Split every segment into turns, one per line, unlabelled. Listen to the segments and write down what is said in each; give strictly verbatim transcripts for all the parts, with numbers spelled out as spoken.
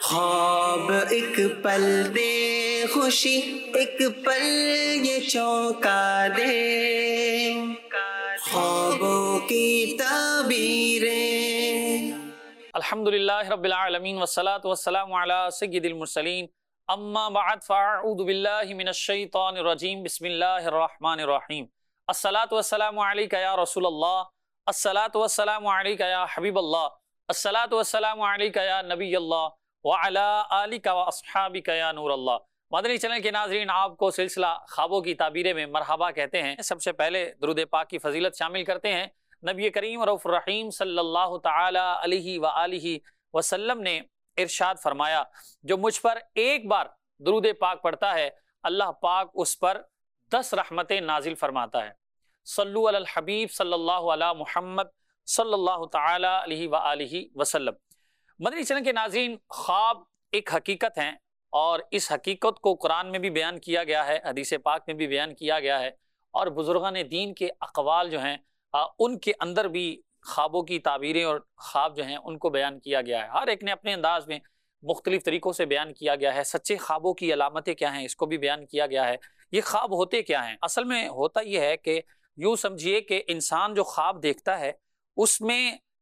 خواب ایک پل دے خوشی، ایک پل یہ چونکا دے، خوابوں کی تعبیریں۔
الحمدللہ رب العالمین والصلاة والسلام علی سید المرسلین، اما بعد فاعوذ باللہ من الشیطان الرجیم، بسم اللہ الرحمن الرحیم۔ الصلاة والسلام علیک یا رسول اللہ، الصلاة والسلام علیک یا حبیب اللہ، الصلاة والسلام علیک یا نبی اللہ، وعلی آلک و اصحابک یا نور اللہ۔ مدنی چینل کے ناظرین، آپ کو سلسلہ خوابوں کی تعبیریں میں مرحبا کہتے ہیں۔ سب سے پہلے درود پاک کی فضیلت شامل کرتے ہیں۔ نبی کریم رؤوف الرحیم صلی اللہ تعالی علیہ وآلہ وسلم نے ارشاد فرمایا، جو مجھ پر ایک بار درود پاک پڑھتا ہے، اللہ پاک اس پر دس رحمتیں نازل فرماتا ہے۔ صلو علی الحبیب صلی اللہ علی محمد صلی اللہ تعالی علیہ وآلہ وسلم۔ مدنی چینل کے ناظرین، خواب ایک حقیقت ہیں، اور اس حقیقت کو قرآن میں بھی بیان کیا گیا ہے، حدیث پاک میں بھی بیان کیا گیا ہے، اور بزرگان دین کے اقوال جو ہیں ان کے اندر بھی خوابوں کی تعبیریں اور خواب جو ہیں ان کو بیان کیا گیا ہے۔ ہر ایک نے اپنے انداز میں مختلف طریقوں سے بیان کیا گیا ہے۔ سچے خوابوں کی علامتیں کیا ہیں، اس کو بھی بیان کیا گیا ہے۔ یہ خواب ہوتے کیا ہیں؟ اصل میں ہوتا یہ ہے کہ یوں سمجھیے کہ انسان جو خواب دیکھتا ہے اس میں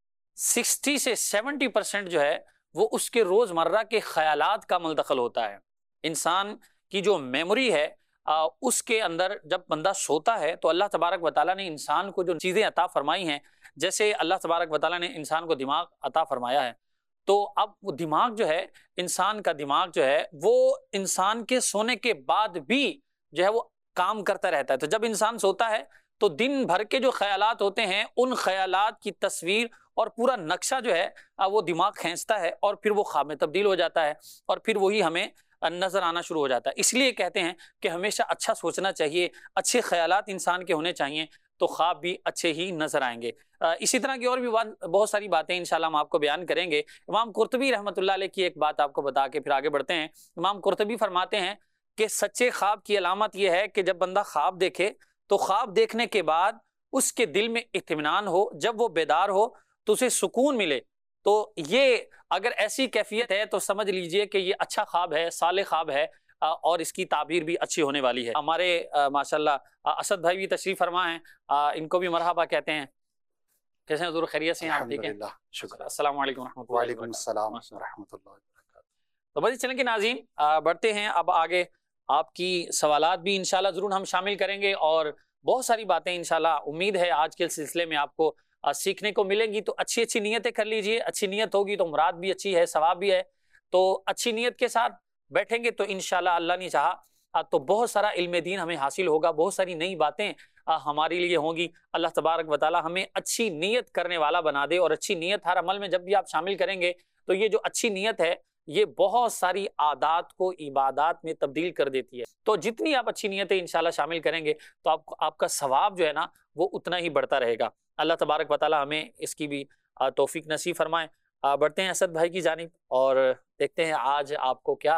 سکسٹی سے سیونٹی پرسنٹ جو ہے وہ اس کے روزمرہ کے خیالات کا ملدخل ہوتا ہے۔ انسان کی جو میموری ہے آ, اس کے اندر جب بندہ سوتا ہے تو اللہ تبارک و تعالیٰ نے انسان کو جو چیزیں عطا فرمائی ہیں، جیسے اللہ تبارک و تعالیٰ نے انسان کو دماغ عطا فرمایا ہے، تو اب وہ دماغ جو ہے، انسان کا دماغ جو ہے وہ انسان کے سونے کے بعد بھی جو ہے وہ کام کرتا رہتا ہے۔ تو جب انسان سوتا ہے تو دن بھر کے جو خیالات ہوتے ہیں ان خیالات کی تصویر اور پورا نقشہ جو ہے وہ دماغ کھینچتا ہے، اور پھر وہ خواب میں تبدیل ہو جاتا ہے، اور پھر وہی ہمیں نظر آنا شروع ہو جاتا ہے۔ اس لیے کہتے ہیں کہ ہمیشہ اچھا سوچنا چاہیے، اچھے خیالات انسان کے ہونے چاہیے، تو خواب بھی اچھے ہی نظر آئیں گے۔ اسی طرح کی اور بھی بات بہت ساری باتیں انشاءاللہ ہم آپ کو بیان کریں گے۔ امام قرطبی رحمۃ اللہ علیہ کی ایک بات آپ کو بتا کے پھر آگے بڑھتے ہیں۔ امام قرطبی فرماتے ہیں کہ سچے خواب کی علامت یہ ہے کہ جب بندہ خواب دیکھے تو خواب دیکھنے کے بعد اس کے دل میں اطمینان ہو، جب وہ بیدار ہو تو اسے سکون ملے۔ تو یہ اگر ایسی کیفیت ہے تو سمجھ لیجئے کہ یہ اچھا خواب ہے، صالح خواب ہے، اور اس کی تعبیر بھی اچھی ہونے والی ہے۔ ہمارے ماشاءاللہ اسد بھائی بھی تشریف فرما ہیں، ان کو بھی مرحبا کہتے ہیں۔ کیسے ہیں حضور؟ خیریت سے ہیں آپ؟ ٹھیک ہیں، شکر۔ السلام علیکم ورحمۃ اللہ۔
وعلیکم السلام ورحمۃ اللہ وبرکاتہ۔
تو مدنی چینل کے ناظرین، بڑھتے ہیں اب آگے۔ آپ کی سوالات بھی انشاءاللہ ضرور ہم شامل کریں گے، اور بہت ساری باتیں انشاءاللہ امید ہے آج کے سلسلے میں آپ کو سیکھنے کو ملیں گی۔ تو اچھی اچھی نیتیں کر لیجئے، اچھی نیت ہوگی تو مراد بھی اچھی ہے، ثواب بھی ہے۔ تو اچھی نیت کے ساتھ بیٹھیں گے تو انشاءاللہ اللہ نے چاہا تو بہت سارا علم دین ہمیں حاصل ہوگا، بہت ساری نئی باتیں ہمارے لیے ہوں گی۔ اللہ تبارک و تعالی ہمیں اچھی نیت کرنے والا بنا دے، اور اچھی نیت ہر عمل میں جب بھی آپ شامل کریں گے تو یہ جو اچھی نیت ہے یہ بہت ساری عادات کو عبادات میں تبدیل کر دیتی ہے۔ تو جتنی آپ اچھی نیتیں انشاءاللہ شامل کریں گے تو آپ آپ کا ثواب جو ہے نا وہ اتنا ہی بڑھتا رہے گا۔ اللہ تبارک و تعالی ہمیں اس کی بھی توفیق نصیب فرمائے۔ بڑھتے ہیں اسد بھائی کی جانب اور دیکھتے ہیں آج آپ کو کیا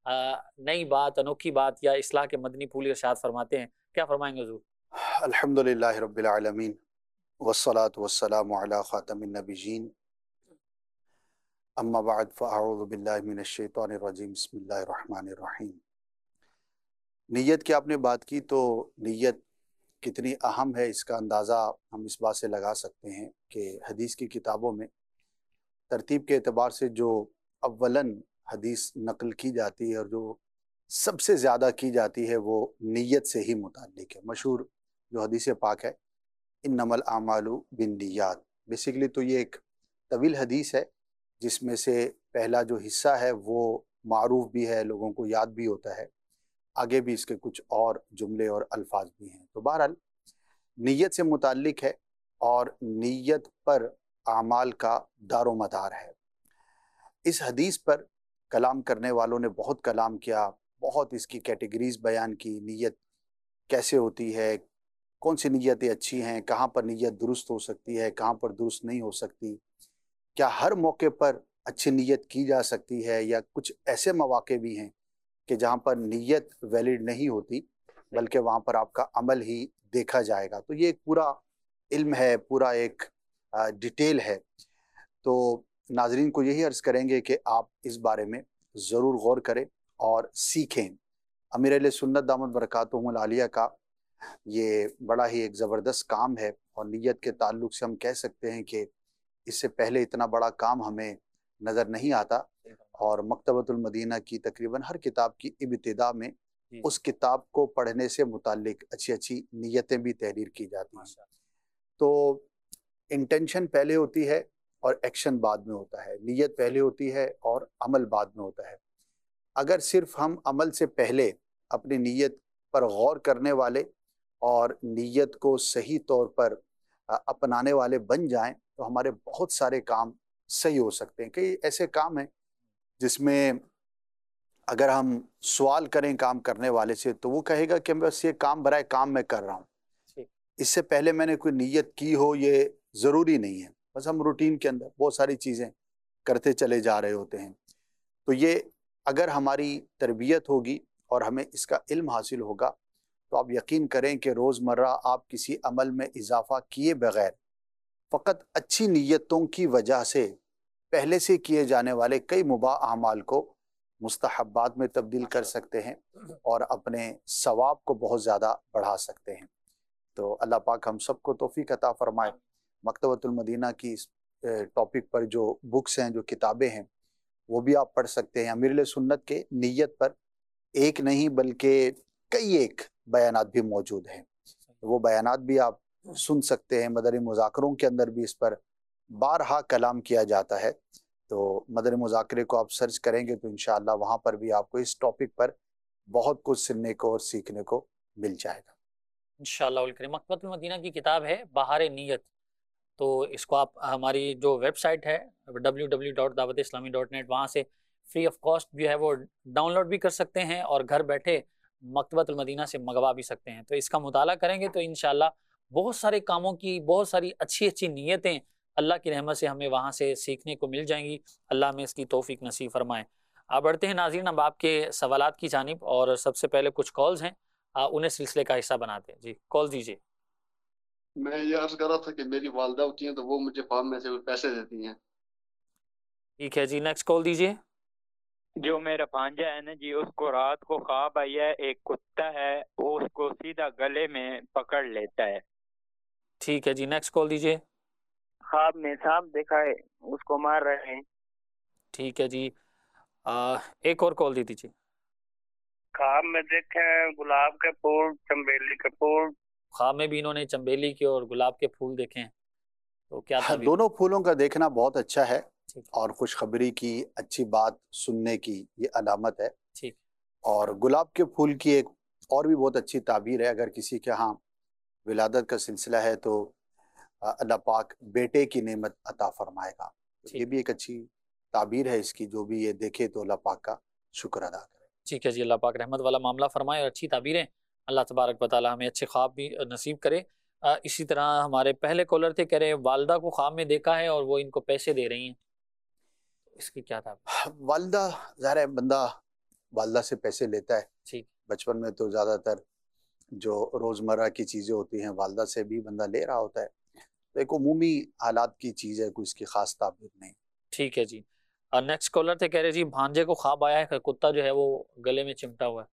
نئی بات، انوکھی بات یا اصلاح کے مدنی پھول ارشاد فرماتے ہیں۔ کیا فرمائیں گے حضور؟
الحمدللہ رب العالمین والصلاة والسلام علی خاتم النبیین، اما بعد فاعوذ باللہ من الشیطان الرجیم، بسم اللہ الرحمن الرحیم۔ نیت کی آپ نے بات کی، تو نیت کتنی اہم ہے اس کا اندازہ ہم اس بات سے لگا سکتے ہیں کہ حدیث کی کتابوں میں ترتیب کے اعتبار سے جو اولاً حدیث نقل کی جاتی ہے اور جو سب سے زیادہ کی جاتی ہے وہ نیت سے ہی متعلق ہے۔ مشہور جو حدیث پاک ہے، انما الاعمال بالنیات، بیسیکلی تو یہ ایک طویل حدیث ہے جس میں سے پہلا جو حصہ ہے وہ معروف بھی ہے، لوگوں کو یاد بھی ہوتا ہے، آگے بھی اس کے کچھ اور جملے اور الفاظ بھی ہیں۔ تو بہرحال نیت سے متعلق ہے، اور نیت پر اعمال کا دار و مدار ہے۔ اس حدیث پر کلام کرنے والوں نے بہت کلام کیا، بہت اس کی کیٹیگریز بیان کی، نیت کیسے ہوتی ہے، کون سی نیتیں اچھی ہیں، کہاں پر نیت درست ہو سکتی ہے، کہاں پر درست نہیں ہو سکتی، کیا ہر موقع پر اچھی نیت کی جا سکتی ہے، یا کچھ ایسے مواقع بھی ہیں کہ جہاں پر نیت ویلڈ نہیں ہوتی بلکہ وہاں پر آپ کا عمل ہی دیکھا جائے گا۔ تو یہ ایک پورا علم ہے، پورا ایک ڈیٹیل ہے۔ تو ناظرین کو یہی عرض کریں گے کہ آپ اس بارے میں ضرور غور کریں اور سیکھیں۔ امیر اہل سنت دامت برکاتہم العالیہ کا یہ بڑا ہی ایک زبردست کام ہے، اور نیت کے تعلق سے ہم کہہ سکتے ہیں کہ اس سے پہلے اتنا بڑا کام ہمیں نظر نہیں آتا، اور مکتبۃ المدینہ کی تقریباً ہر کتاب کی ابتدا میں اس کتاب کو پڑھنے سے متعلق اچھی اچھی نیتیں بھی تحریر کی جاتی ہیں۔ تو انٹینشن پہلے ہوتی ہے اور ایکشن بعد میں ہوتا ہے، نیت پہلے ہوتی ہے اور عمل بعد میں ہوتا ہے۔ اگر صرف ہم عمل سے پہلے اپنی نیت پر غور کرنے والے اور نیت کو صحیح طور پر اپنانے والے بن جائیں تو ہمارے بہت سارے کام صحیح ہو سکتے ہیں۔ کئی ایسے کام ہیں جس میں اگر ہم سوال کریں کام کرنے والے سے تو وہ کہے گا کہ بس یہ کام برائے کام میں کر رہا ہوں، اس سے پہلے میں نے کوئی نیت کی ہو یہ ضروری نہیں ہے، بس ہم روٹین کے اندر بہت ساری چیزیں کرتے چلے جا رہے ہوتے ہیں۔ تو یہ اگر ہماری تربیت ہوگی اور ہمیں اس کا علم حاصل ہوگا تو آپ یقین کریں کہ روزمرہ آپ کسی عمل میں اضافہ کیے بغیر فقط اچھی نیتوں کی وجہ سے پہلے سے کیے جانے والے کئی مباح اعمال کو مستحبات میں تبدیل کر سکتے ہیں اور اپنے ثواب کو بہت زیادہ بڑھا سکتے ہیں۔ تو اللہ پاک ہم سب کو توفیق عطا فرمائے۔ مکتبۃ المدینہ کی اس ٹاپک پر جو بکس ہیں، جو کتابیں ہیں، وہ بھی آپ پڑھ سکتے ہیں۔ امیر اہل سنت کے نیت پر ایک نہیں بلکہ کئی ایک بیانات بھی موجود ہیں، وہ بیانات بھی آپ سن سکتے ہیں۔ مدنی مذاکروں کے اندر بھی اس پر بارہا کلام کیا جاتا ہے، تو مدنی مذاکرے کو آپ سرچ کریں گے تو انشاءاللہ وہاں پر بھی آپ کو اس ٹاپک پر بہت کچھ سننے کو اور سیکھنے کو مل جائے گا
انشاءاللہ الکریم۔ مکتبۃ المدینہ کی کتاب ہے بہار نیت، تو اس کو آپ ہماری جو ویب سائٹ ہے W W dot Dawat Islami dot net, وہاں سے فری آف کاسٹ جو ہے وہ ڈاؤن لوڈ بھی کر سکتے ہیں، اور گھر بیٹھے مکتبۃ المدینہ سے منگوا بھی سکتے ہیں۔ تو اس کا مطالعہ کریں گے تو انشاءاللہ بہت سارے کاموں کی بہت ساری اچھی اچھی نیتیں اللہ کی رحمت سے ہمیں وہاں سے سیکھنے کو مل جائیں گی۔ اللہ میں اس کی توفیق نصیب فرمائے۔ آپ بڑھتے ہیں ناظرین اب آپ کے سوالات کی جانب، اور سب سے پہلے کچھ کالز ہیں، انہیں سلسلے کا حصہ بناتے ہیں۔ جی کال دیجیے۔
میں یہ عرض کر رہا تھا کہ میری والدہ ہوتی ہیں تو وہ مجھے فارم میں سے پیسے دیتی ہیں۔
ٹھیک ہے جی، نیکسٹ کال دیجیے۔
جو میرا بھانجا ہے نا جی، اس کو رات کو خواب آئی ہے ایک کتا ہے، وہ اس کو سیدھا گلے میں پکڑ لیتا ہے۔
ٹھیک ہے جی، نیکسٹ کال دیجیے۔
خواب میں سانپ دیکھا ہے، اس کو مار رہے ہیں۔
ٹھیک ہے جی، آ, ایک اور کال دی دیجیے۔
خواب میں دیکھے ہیں گلاب کے پھول، چنبیلی کے پھول۔
خواب میں بھی انہوں نے چنبیلی کے اور گلاب کے پھول دیکھے ہیں، تو کیا تعبیر؟
دونوں پھولوں کا دیکھنا بہت اچھا ہے
ٹھیک
اور خوشخبری کی اچھی بات سننے کی یہ علامت ہے۔
ٹھیک
اور گلاب کے پھول کی ایک اور بھی بہت اچھی تعبیر ہے، اگر کسی کے ہاں ولادت کا سلسلہ ہے تو اللہ پاک بیٹے کی نعمت عطا فرمائے گا۔ یہ بھی ایک اچھی تعبیر ہے اس کی، جو بھی یہ دیکھے تو اللہ پاک کا شکر ادا کرے۔
ٹھیک ہے جی، اللہ پاک رحمت والا معاملہ فرمائے اور اچھی تعبیریں اللہ تبارک و تعالی ہمیں اچھے خواب بھی نصیب کرے۔ آ, اسی طرح ہمارے پہلے کالر تھے، کہہ رہے ہیں والدہ کو خواب میں دیکھا ہے اور وہ ان کو پیسے دے رہی ہیں، اس کی کیا تعبیر؟
والدہ، ظاہر ہے بندہ والدہ سے پیسے لیتا ہے،
ٹھیک
بچپن میں تو زیادہ تر جو روزمرہ کی چیزیں ہوتی ہیں والدہ سے بھی بندہ لے رہا ہوتا ہے، تو ایک عمومی حالات کی چیز ہے، کوئی اس کی خاص تعبیر نہیں۔
ٹھیک ہے جی، نیکسٹ کالر تھے، کہہ رہے جی بھانجے کو خواب آیا ہے کہ کتا جو ہے وہ گلے میں چمٹا ہوا ہے۔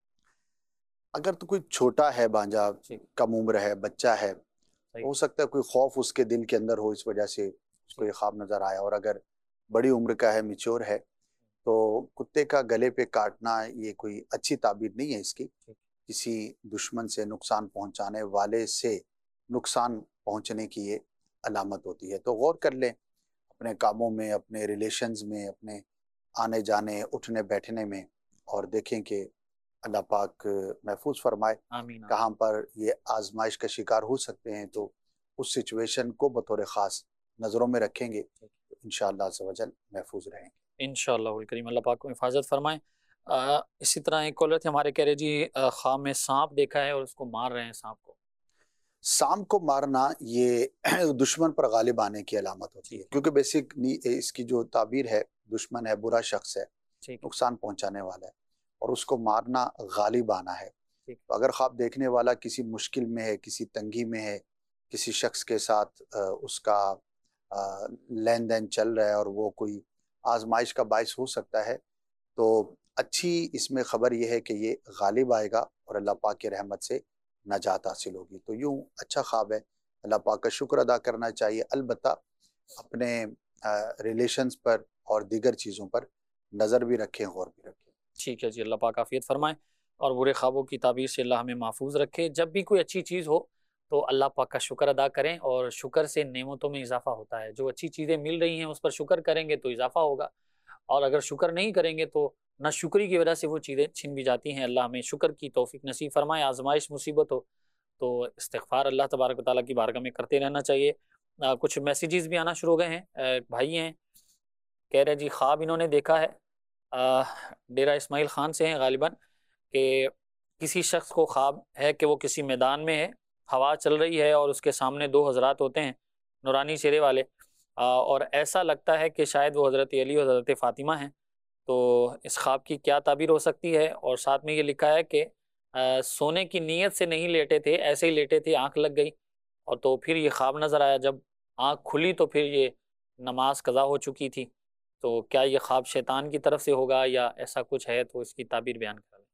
اگر تو کوئی چھوٹا ہے بانجا، کم عمر ہے، بچہ ہے، ہو سکتا ہے کوئی خوف اس کے دل کے اندر ہو، اس وجہ سے اس کو یہ خواب نظر آیا، اور اگر بڑی عمر کا ہے، میچور ہے، تو کتے کا گلے پہ کاٹنا یہ کوئی اچھی تعبیر نہیں ہے اس کی، کسی دشمن سے نقصان پہنچانے والے سے نقصان پہنچنے کی یہ علامت ہوتی ہے۔ تو غور کر لیں اپنے کاموں میں، اپنے ریلیشنز میں، اپنے آنے جانے اٹھنے بیٹھنے میں، اور دیکھیں کہ اللہ پاک محفوظ فرمائے۔
آمین۔
کہاں پر یہ آزمائش کا شکار ہو سکتے ہیں تو اس سچویشن کو بطور خاص نظروں میں رکھیں گے تو انشاءاللہ عز و جل محفوظ رہیں گے
انشاءاللہ الکریم، اللہ پاک کو حفاظت فرمائے۔ آ, اسی طرح ایک کالر تھے ہمارے، کہہ رہے جی خواب میں سانپ دیکھا ہے اور اس کو مار رہے ہیں سانپ کو۔
سانپ کو مارنا یہ دشمن پر غالب آنے کی علامت ہوتی ہے، کیونکہ بیسک اس کی جو تعبیر ہے، دشمن ہے، برا شخص ہے، نقصان پہنچانے والا ہے، اور اس کو مارنا غالب آنا ہے۔ تو اگر خواب دیکھنے والا کسی مشکل میں ہے، کسی تنگی میں ہے، کسی شخص کے ساتھ اس کا لین دین چل رہا ہے اور وہ کوئی آزمائش کا باعث ہو سکتا ہے۔ تو اچھی اس میں خبر یہ ہے کہ یہ غالب آئے گا اور اللہ پاک کی رحمت سے نجات حاصل ہوگی۔ تو یوں اچھا خواب ہے، اللہ پاک کا شکر ادا کرنا چاہیے، البتہ اپنے ریلیشنز پر اور دیگر چیزوں پر نظر بھی رکھیں، غور بھی رکھیں۔
ٹھیک ہے جی، اللہ پاک عافیت فرمائے اور برے خوابوں کی تعبیر سے اللہ ہمیں محفوظ رکھے۔ جب بھی کوئی اچھی چیز ہو تو اللہ پاک کا شکر ادا کریں، اور شکر سے نعمتوں میں اضافہ ہوتا ہے۔ جو اچھی چیزیں مل رہی ہیں اس پر شکر کریں گے تو اضافہ ہوگا، اور اگر شکر نہیں کریں گے تو نہ شکری کی وجہ سے وہ چیزیں چھن بھی جاتی ہیں۔ اللہ ہمیں شکر کی توفیق نصیب فرمائے۔ آزمائش مصیبت ہو تو استغفار اللہ تبارک و تعالیٰ کی بارگاہ میں کرتے رہنا چاہیے۔ آ, کچھ میسیجز بھی آنا شروع ہو گئے ہیں۔ آ, بھائی ہیں کہہ رہے جی خواب انہوں نے دیکھا ہے، آ, ڈیرہ اسماعیل خان سے ہیں غالباً، کہ کسی شخص کو خواب ہے کہ وہ کسی میدان میں ہے، ہوا چل رہی ہے اور اس کے سامنے دو حضرات ہوتے ہیں نورانی چہرے والے، آ, اور ایسا لگتا ہے کہ شاید وہ حضرت علی اور حضرت فاطمہ ہیں۔ تو اس خواب کی کیا تعبیر ہو سکتی ہے؟ اور ساتھ میں یہ لکھا ہے کہ آ, سونے کی نیت سے نہیں لیٹے تھے، ایسے ہی لیٹے تھے، آنکھ لگ گئی اور تو پھر یہ خواب نظر آیا، جب آنکھ کھلی تو پھر یہ نماز قضا ہو چکی تھی۔ تو کیا یہ خواب شیطان کی طرف سے ہوگا یا ایسا کچھ ہے؟ تو اس کی تعبیر بیان کر لیں۔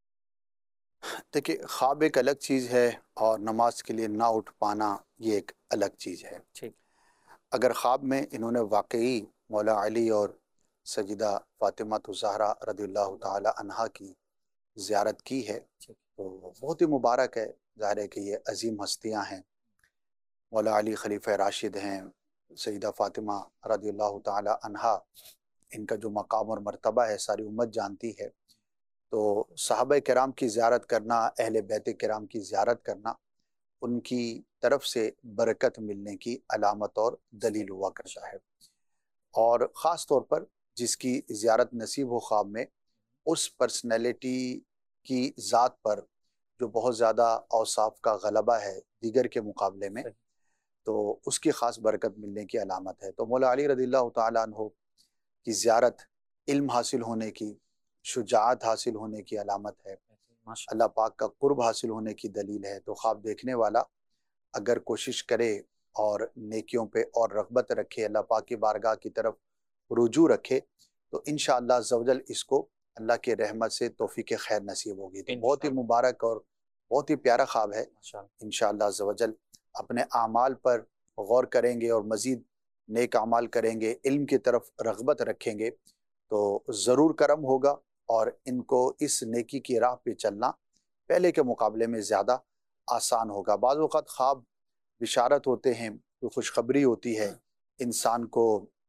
دیکھیے، خواب ایک الگ چیز ہے اور نماز کے لیے نہ اٹھ پانا یہ ایک الگ چیز ہے۔
ٹھیک،
اگر خواب میں انہوں نے واقعی مولا علی اور سیدہ فاطمہ الزہرا رضی اللہ تعالی عنہا کی زیارت کی ہے
ٹھیک،
تو بہت ہی مبارک ہے۔ ظاہر ہے کہ یہ عظیم ہستیاں ہیں، مولا علی خلیفہ راشد ہیں، سیدہ فاطمہ رضی اللہ تعالی عنہا، ان کا جو مقام اور مرتبہ ہے ساری امت جانتی ہے۔ تو صحابہ کرام کی زیارت کرنا، اہل بیت کرام کی زیارت کرنا، ان کی طرف سے برکت ملنے کی علامت اور دلیل ہوا کرتا ہے۔ اور خاص طور پر جس کی زیارت نصیب ہو خواب میں، اس پرسنالٹی کی ذات پر جو بہت زیادہ اوصاف کا غلبہ ہے دیگر کے مقابلے میں، تو اس کی خاص برکت ملنے کی علامت ہے۔ تو مولا علی رضی اللہ تعالیٰ عنہ کی زیارت علم حاصل ہونے کی، شجاعت حاصل ہونے کی علامت ہے، اللہ پاک کا قرب حاصل ہونے کی دلیل ہے۔ تو خواب دیکھنے والا اگر کوشش کرے اور نیکیوں پہ اور رغبت رکھے، اللہ پاک کی بارگاہ کی طرف رجوع رکھے، تو انشاءاللہ عز و جل اس کو اللہ کے رحمت سے توفیق خیر نصیب ہوگی۔ تو بہت ہی مبارک اور بہت ہی پیارا خواب ہے۔ انشاءاللہ عز و جل اپنے اعمال پر غور کریں گے اور مزید نیک اعمال کریں گے، علم کی طرف رغبت رکھیں گے تو ضرور کرم ہوگا، اور ان کو اس نیکی کی راہ پہ چلنا پہلے کے مقابلے میں زیادہ آسان ہوگا۔ بعض اوقات خواب بشارت ہوتے ہیں، کوئی خوشخبری ہوتی ہے، انسان کو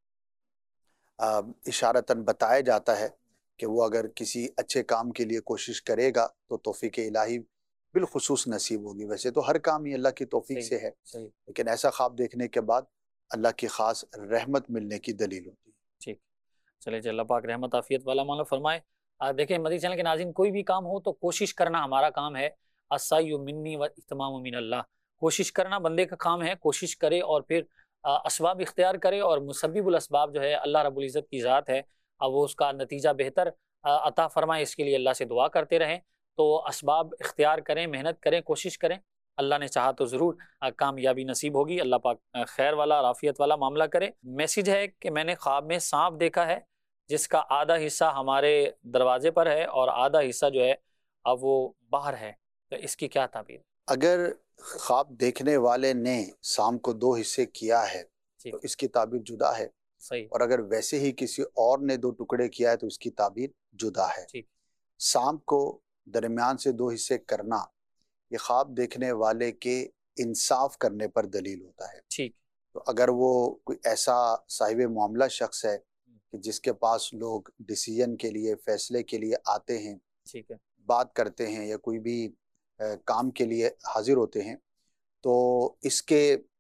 اشارتاً بتایا جاتا ہے کہ وہ اگر کسی اچھے کام کے لیے کوشش کرے گا تو توفیق الہی بالخصوص نصیب ہوگی۔ ویسے تو ہر کام ہی اللہ کی توفیق سے ہے، لیکن ایسا خواب دیکھنے کے بعد اللہ کی خاص رحمت ملنے کی دلیل ہوتی ہے۔
ٹھیک، چلے جی، اللہ پاک رحمت عافیت والا معاملہ فرمائے۔ آ, دیکھیں مدی چینل کے ناظرین، کوئی بھی کام ہو تو کوشش کرنا ہمارا کام ہے۔ السعی منی و اتمام من اللہ، کوشش کرنا بندے کا کام ہے، کوشش کرے اور پھر آ, اسباب اختیار کرے، اور مسبب الاسباب جو ہے اللہ رب العزت کی ذات ہے، اب وہ اس کا نتیجہ بہتر آ, عطا فرمائے، اس کے لیے اللہ سے دعا کرتے رہیں۔ تو اسباب اختیار کریں، محنت کریں، کوشش کریں، اللہ نے چاہا تو ضرور آ, کامیابی نصیب ہوگی۔ اللہ پاک آ, خیر والا عافیت والا معاملہ کرے۔ میسیج ہے کہ میں نے خواب میں سانپ دیکھا ہے جس کا آدھا حصہ ہمارے دروازے پر ہے اور آدھا حصہ جو ہے اب وہ باہر ہے، تو اس کی کیا تعبیر؟
اگر خواب دیکھنے والے نے سانپ کو دو حصے کیا ہے تو اس کی تعبیر جدا ہے،
صحیح،
اور اگر ویسے ہی کسی اور نے دو ٹکڑے کیا ہے تو اس کی تعبیر جدا ہے۔
ٹھیک،
سانپ کو درمیان سے دو حصے کرنا یہ خواب دیکھنے والے کے انصاف کرنے پر دلیل ہوتا ہے۔
ٹھیک،
تو اگر وہ کوئی ایسا صاحب معاملہ شخص ہے کہ جس کے پاس لوگ ڈیسیژن کے لیے، فیصلے کے لیے آتے ہیں،
ٹھیک ہے،
بات کرتے ہیں یا کوئی بھی کام کے لیے حاضر ہوتے ہیں، تو اس کے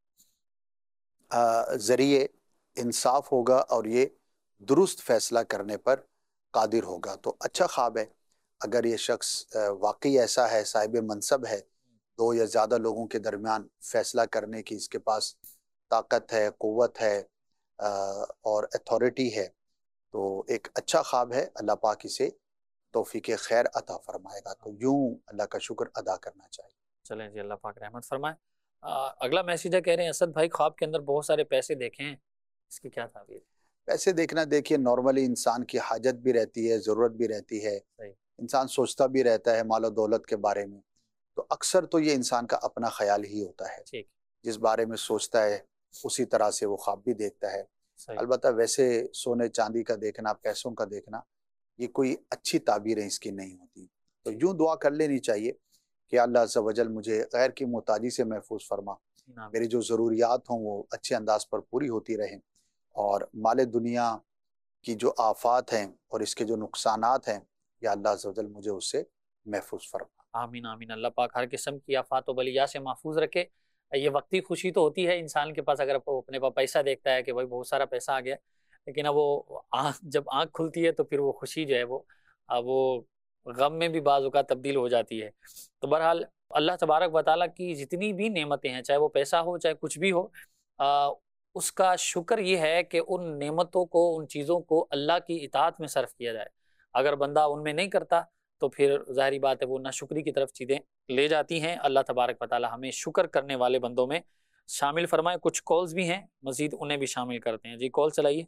ذریعے انصاف ہوگا اور یہ درست فیصلہ کرنے پر قادر ہوگا۔ تو اچھا خواب ہے۔ اگر یہ شخص واقعی ایسا ہے، صاحب منصب ہے، دو یا زیادہ لوگوں کے درمیان فیصلہ کرنے کی اس کے پاس طاقت ہے، قوت ہے اور اتھارٹی ہے، تو ایک اچھا خواب ہے، اللہ پاک اسے توفیق خیر عطا فرمائے گا۔ تو یوں اللہ کا شکر ادا کرنا چاہیے۔
چلیں جی، اللہ پاک رحمت فرمائے۔ اگلا میسیج ہے، کہہ رہے ہیں اسد بھائی خواب کے اندر بہت سارے پیسے دیکھے ہیں، اس کی کیا تعبیر؟
پیسے دیکھنا دیکھیے نارملی انسان کی حاجت بھی رہتی ہے، ضرورت بھی رہتی ہے، انسان سوچتا بھی رہتا ہے مال و دولت کے بارے میں، تو اکثر تو یہ انسان کا اپنا خیال ہی ہوتا ہے، جس بارے میں سوچتا ہے اسی طرح سے وہ خواب بھی دیکھتا ہے۔ البتہ ویسے سونے چاندی کا دیکھنا، پیسوں کا دیکھنا، یہ کوئی اچھی تعبیریں اس کی نہیں ہوتی۔ تو یوں دعا کر لینی چاہیے کہ اللہ عز و جل مجھے غیر کی محتاجی سے محفوظ فرما، میری جو ضروریات ہوں وہ اچھے انداز پر پوری ہوتی رہیں، اور مال دنیا کی جو آفات ہیں اور اس کے جو نقصانات ہیں یا اللہ عز و جل مجھے اس سے محفوظ فرما۔
آمین آمین۔ اللہ پاک ہر قسم کی آفات و بلیات سے محفوظ رکھے۔ یہ وقتی خوشی تو ہوتی ہے انسان کے پاس، اگر وہ اپنے پاس پیسہ دیکھتا ہے کہ بھائی بہت سارا پیسہ آ گیا، لیکن اب وہ آنکھ جب آنکھ کھلتی ہے تو پھر وہ خوشی جو ہے وہ وہ غم میں بھی بعض اوقات تبدیل ہو جاتی ہے۔ تو بہرحال اللہ تبارک و تعالیٰ کی جتنی بھی نعمتیں ہیں، چاہے وہ پیسہ ہو چاہے کچھ بھی ہو، آ, اس کا شکر یہ ہے کہ ان نعمتوں کو، ان چیزوں کو اللہ کی اطاعت میں صرف کیا جائے۔ اگر بندہ ان میں نہیں کرتا تو پھر ظاہری بات ہے وہ ناشکری کی طرف چیزیں لے جاتی ہیں۔ اللہ تبارک و تعالیٰ ہمیں شکر کرنے والے بندوں میں شامل فرمائے۔ کچھ کالز بھی ہیں، مزید انہیں بھی شامل کرتے ہیں۔ جی کال چلائیے۔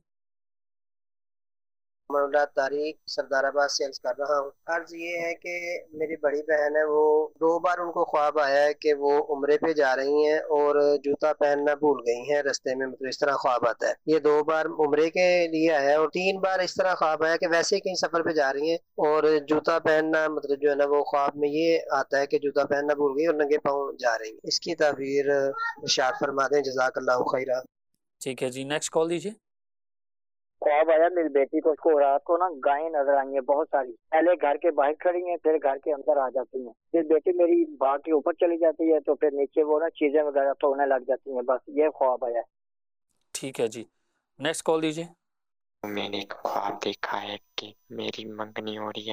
اللہ تاریخ سردار آباد سے عرض کر رہا ہوں۔ عرض یہ ہے کہ میری بڑی بہن ہے، وہ دو بار ان کو خواب آیا ہے کہ وہ عمرے پہ جا رہی ہیں اور جوتا پہننا بھول گئی ہیں رستے میں، مطلب اس طرح خواب آتا ہے۔ یہ دو بار عمرے کے لیے آیا ہے، اور تین بار اس طرح خواب آیا کہ ویسے ہی کہیں سفر پہ جا رہی ہیں اور جوتا پہننا مطلب جو ہے نا وہ خواب میں یہ آتا ہے کہ جوتا پہننا بھول گئی اور ننگے پاؤں جا رہی ہیں۔ اس کی تعبیر ارشاد فرما دیں، جزاک اللہ خیرہ۔
ٹھیک ہے جی، نیکسٹ کال دیجیے۔
خواب آیا میری بیٹی کو، اس کو رات کو نا گائیں نظر آئی ہیں بہت ساری، پہلے گھر کے باہر کھڑی ہیں پھر گھر کے اندر آ جاتی ہیں، پھر بیٹی میری باغ کے اوپر چلی جاتی ہے تو پھر نیچے وہ نا چیزیں وغیرہ توڑنے لگ جاتی ہیں۔ بس یہ خواب آیا ہے۔
ٹھیک ہے جی، نیکسٹ کال دیجیے۔
میں نے ایک خواب دیکھا ہے کہ میری منگنی ہو رہی ہے۔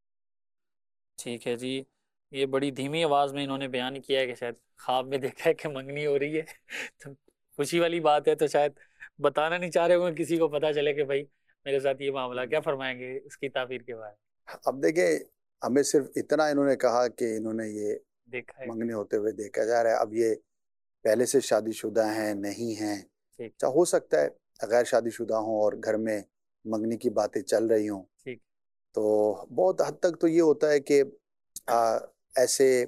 ٹھیک ہے جی، یہ بڑی دھیمی آواز میں انہوں نے بیان کیا ہے کہ شاید خواب میں دیکھا ہے کہ منگنی ہو رہی ہے، تو خوشی والی بات ہے، تو شاید بتانا نہیں چاہ رہے ہوں کسی کو پتہ چلے کہ بھائی میرے ساتھ یہ معاملہ۔ کیا فرمائیں گے اس کی تعبیر کے بارے میں؟
اب دیکھیں، ہمیں صرف اتنا انہوں نے کہا کہ انہوں نے یہ
دیکھا ہے،
منگنی ہوتے ہوئے دیکھا جا رہا ہے۔ اب یہ پہلے سے شادی شدہ ہیں نہیں ہیں، چاہے ہو سکتا ہے غیر شادی شدہ ہوں اور گھر میں منگنی کی باتیں چل رہی ہوں، تو بہت حد تک تو یہ ہوتا ہے کہ آ, ایسے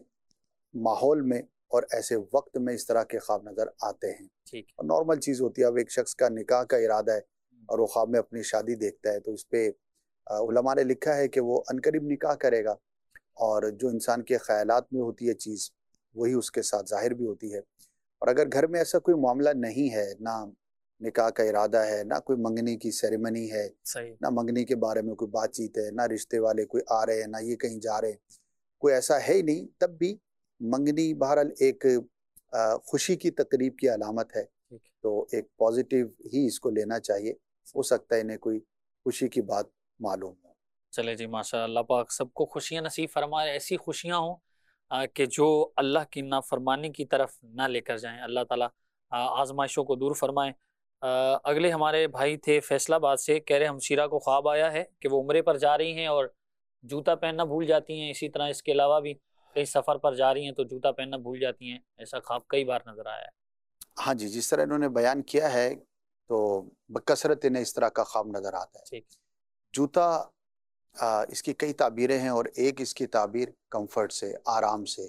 ماحول میں اور ایسے وقت میں اس طرح کے خواب نظر آتے ہیں، اور نارمل چیز ہوتی ہے۔ اب ایک شخص کا نکاح کا ارادہ ہے اور وہ خواب میں اپنی شادی دیکھتا ہے، تو اس پہ علماء نے لکھا ہے کہ وہ عنقریب نکاح کرے گا، اور جو انسان کے خیالات میں ہوتی ہے چیز وہی اس کے ساتھ ظاہر بھی ہوتی ہے۔ اور اگر گھر میں ایسا کوئی معاملہ نہیں ہے، نہ نکاح کا ارادہ ہے، نہ کوئی منگنی کی سیریمنی ہے، نہ منگنی کے بارے میں کوئی بات چیت ہے، نہ رشتے والے کوئی آ رہے ہیں، نہ یہ کہیں جا رہے ہیں، کوئی ایسا ہے ہی نہیں، تب بھی منگنی بہرحال ایک خوشی کی تقریب کی علامت ہے، تو ایک پازیٹیو ہی اس کو لینا چاہیے۔ ہو سکتا ہے انہیں کوئی خوشی کی بات معلوم ہو۔
چلے جی، ماشاء اللہ پاک سب کو خوشیاں نصیب فرمائے، ایسی خوشیاں ہوں کہ جو اللہ کی نافرمانی کی طرف نہ لے کر جائیں۔ اللہ تعالیٰ آزمائشوں کو دور فرمائے۔ اگلے ہمارے بھائی تھے فیصلہ آباد سے، کہہ رہے ہمشیرہ کو خواب آیا ہے کہ وہ عمرے پر جا رہی ہیں اور جوتا پہننا بھول جاتی ہیں، اسی طرح اس کے علاوہ بھی کئی سفر پر جا رہی ہیں تو جوتا پہننا بھول جاتی ہیں، ایسا خواب کئی بار نظر آیا ہے۔
ہاں جی، جس طرح انہوں نے بیان کیا ہے تو بکثرت انہیں اس طرح کا خواب نظر آتا ہے۔ جوتا آ, اس کی کئی تعبیریں ہیں، اور ایک اس کی تعبیر کمفرٹ سے، آرام سے،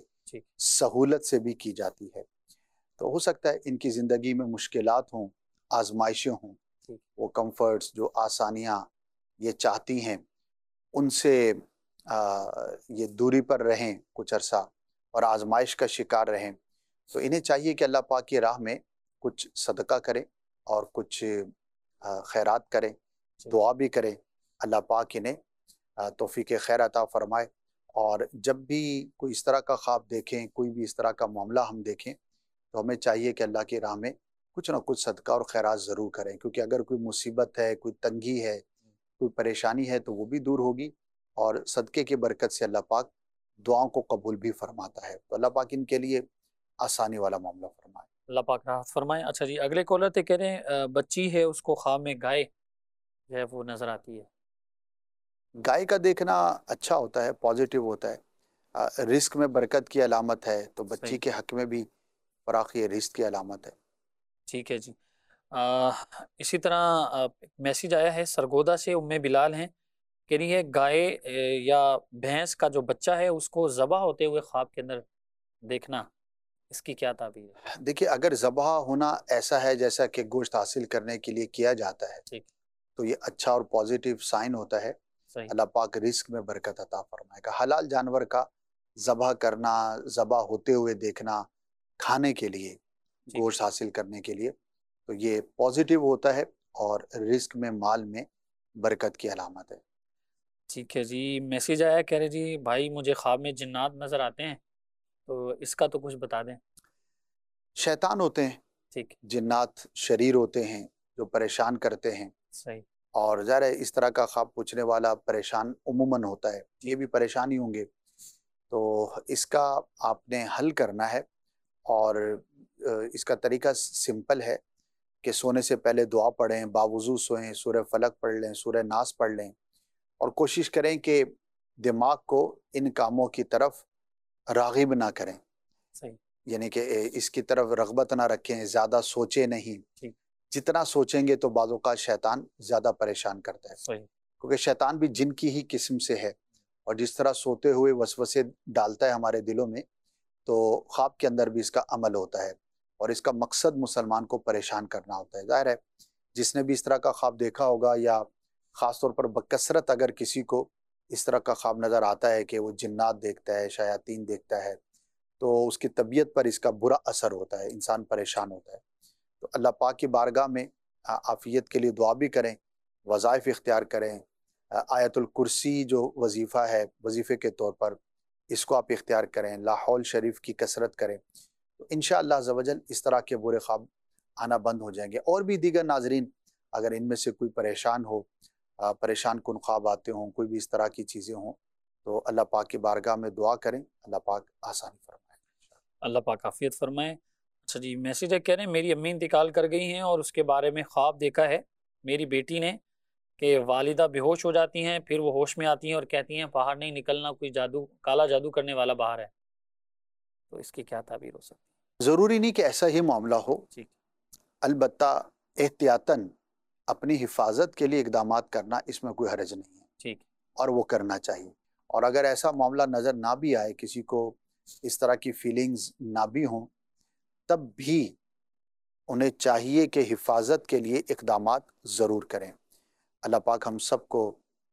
سہولت سے بھی کی جاتی ہے۔ تو ہو سکتا ہے ان کی زندگی میں مشکلات ہوں، آزمائشیں ہوں، وہ کمفرٹس جو آسانیاں یہ چاہتی ہیں ان سے آ, یہ دوری پر رہیں کچھ عرصہ اور آزمائش کا شکار رہیں، تو انہیں چاہیے کہ اللہ پاک کی راہ میں کچھ صدقہ کریں اور کچھ آ, خیرات کریں، دعا بھی کریں، اللہ پاک انہیں توفیق خیر عطا فرمائے۔ اور جب بھی کوئی اس طرح کا خواب دیکھیں، کوئی بھی اس طرح کا معاملہ ہم دیکھیں، تو ہمیں چاہیے کہ اللہ کی راہ میں کچھ نہ کچھ صدقہ اور خیرات ضرور کریں، کیونکہ اگر کوئی مصیبت ہے، کوئی تنگی ہے، کوئی پریشانی ہے تو وہ بھی دور ہوگی، اور صدقے کی برکت سے اللہ پاک دعاؤں کو قبول بھی فرماتا ہے۔ تو اللہ پاک ان کے لیے آسانی والا معاملہ فرمائے،
اللہ پاک راحت فرمائے۔ اچھا جی، اگلے کالر تھے، کہہ رہے ہیں بچی ہے اس کو خواب میں گائے جو ہے وہ نظر آتی ہے۔
گائے کا دیکھنا اچھا ہوتا ہے، پازیٹیو ہوتا ہے، رزق میں برکت کی علامت ہے، تو بچی کے حق میں بھی فراخی رزق کی علامت ہے۔
ٹھیک ہے جی، آ, اسی طرح میسیج آیا ہے سرگودا سے، ام بلال ہیں، کہہ رہی ہے گائے اے، یا بھینس کا جو بچہ ہے اس کو ذبح ہوتے ہوئے خواب کے اندر دیکھنا، اس کی کیا تعبیر ہے؟
دیکھیے اگر ذبح ہونا ایسا ہے جیسا کہ گوشت حاصل کرنے کے لیے کیا جاتا ہے
ٹھیک،
تو یہ اچھا اور پازیٹیو سائن ہوتا ہے،
صحیح،
اللہ پاک رزق میں برکت عطا فرمائے گا۔ حلال جانور کا ذبح کرنا، ذبح ہوتے ہوئے دیکھنا کھانے کے لیے،
ٹھیک،
گوشت حاصل کرنے کے لیے، تو یہ پازیٹیو ہوتا ہے اور رزق میں، مال میں برکت کی علامت ہے۔
ٹھیک ہے جی۔ میسیج آیا کہہ رہے جی بھائی مجھے خواب میں جنات نظر آتے ہیں، تو اس کا تو کچھ بتا دیں۔
شیطان ہوتے ہیں،
ٹھیک،
جنات شریر ہوتے ہیں جو پریشان کرتے ہیں،
صحیح،
اور ظاہر ہے اس طرح کا خواب پوچھنے والا پریشان عموماً ہوتا ہے، یہ بھی پریشان ہی ہوں گے، تو اس کا آپ نے حل کرنا ہے، اور اس کا طریقہ سمپل ہے کہ سونے سے پہلے دعا پڑھیں، باوضو سوئیں، سورہ فلق پڑھ لیں، سورہ ناس پڑھ لیں، اور کوشش کریں کہ دماغ کو ان کاموں کی طرف راغب نہ کریں،
صحیح،
یعنی کہ اس کی طرف رغبت نہ رکھیں، زیادہ سوچیں نہیں،
ٹھیک،
جتنا سوچیں گے تو بعض اوقات شیطان زیادہ پریشان کرتا ہے،
صحیح،
کیونکہ شیطان بھی جن کی ہی قسم سے ہے، اور جس طرح سوتے ہوئے وسوسے ڈالتا ہے ہمارے دلوں میں، تو خواب کے اندر بھی اس کا عمل ہوتا ہے، اور اس کا مقصد مسلمان کو پریشان کرنا ہوتا ہے۔ ظاہر ہے جس نے بھی اس طرح کا خواب دیکھا ہوگا، یا خاص طور پر بکثرت اگر کسی کو اس طرح کا خواب نظر آتا ہے کہ وہ جنات دیکھتا ہے، شیاطین دیکھتا ہے، تو اس کی طبیعت پر اس کا برا اثر ہوتا ہے، انسان پریشان ہوتا ہے۔ تو اللہ پاک کی بارگاہ میں عافیت کے لیے دعا بھی کریں، وظائف اختیار کریں، آیت الکرسی جو وظیفہ ہے وظیفے کے طور پر اس کو آپ اختیار کریں، لا حول شریف کی کثرت کریں، تو انشاءاللہ عز و جل اس طرح کے برے خواب آنا بند ہو جائیں گے۔ اور بھی دیگر ناظرین اگر ان میں سے کوئی پریشان ہو، پریشان کن خواب آتے ہوں، کوئی بھی اس طرح کی چیزیں ہوں، تو اللہ پاک کی بارگاہ میں دعا کریں، اللہ پاک آسانی فرمائے،
اللہ پاک عافیت فرمائے۔ اچھا جی، میسیج ہے کہہ رہے ہیں میری امی انتقال کر گئی ہیں اور اس کے بارے میں خواب دیکھا ہے میری بیٹی نے کہ والدہ بے ہوش ہو جاتی ہیں، پھر وہ ہوش میں آتی ہیں اور کہتی ہیں باہر نہیں نکلنا، کوئی جادو کالا جادو کرنے والا باہر ہے، تو اس کی کیا تعبیر ہو سکتی
ضروری نہیں کہ ایسا ہی معاملہ ہو،
ہے؟ ٹھیک،
البتہ احتیاطاً اپنی حفاظت کے لیے اقدامات کرنا اس میں کوئی حرج نہیں ہے،
ٹھیک،
اور وہ کرنا چاہیے۔ اور اگر ایسا معاملہ نظر نہ بھی آئے، کسی کو اس طرح کی فیلنگز نہ بھی ہوں، تب بھی انہیں چاہیے کہ حفاظت کے لیے اقدامات ضرور کریں۔ اللہ پاک ہم سب کو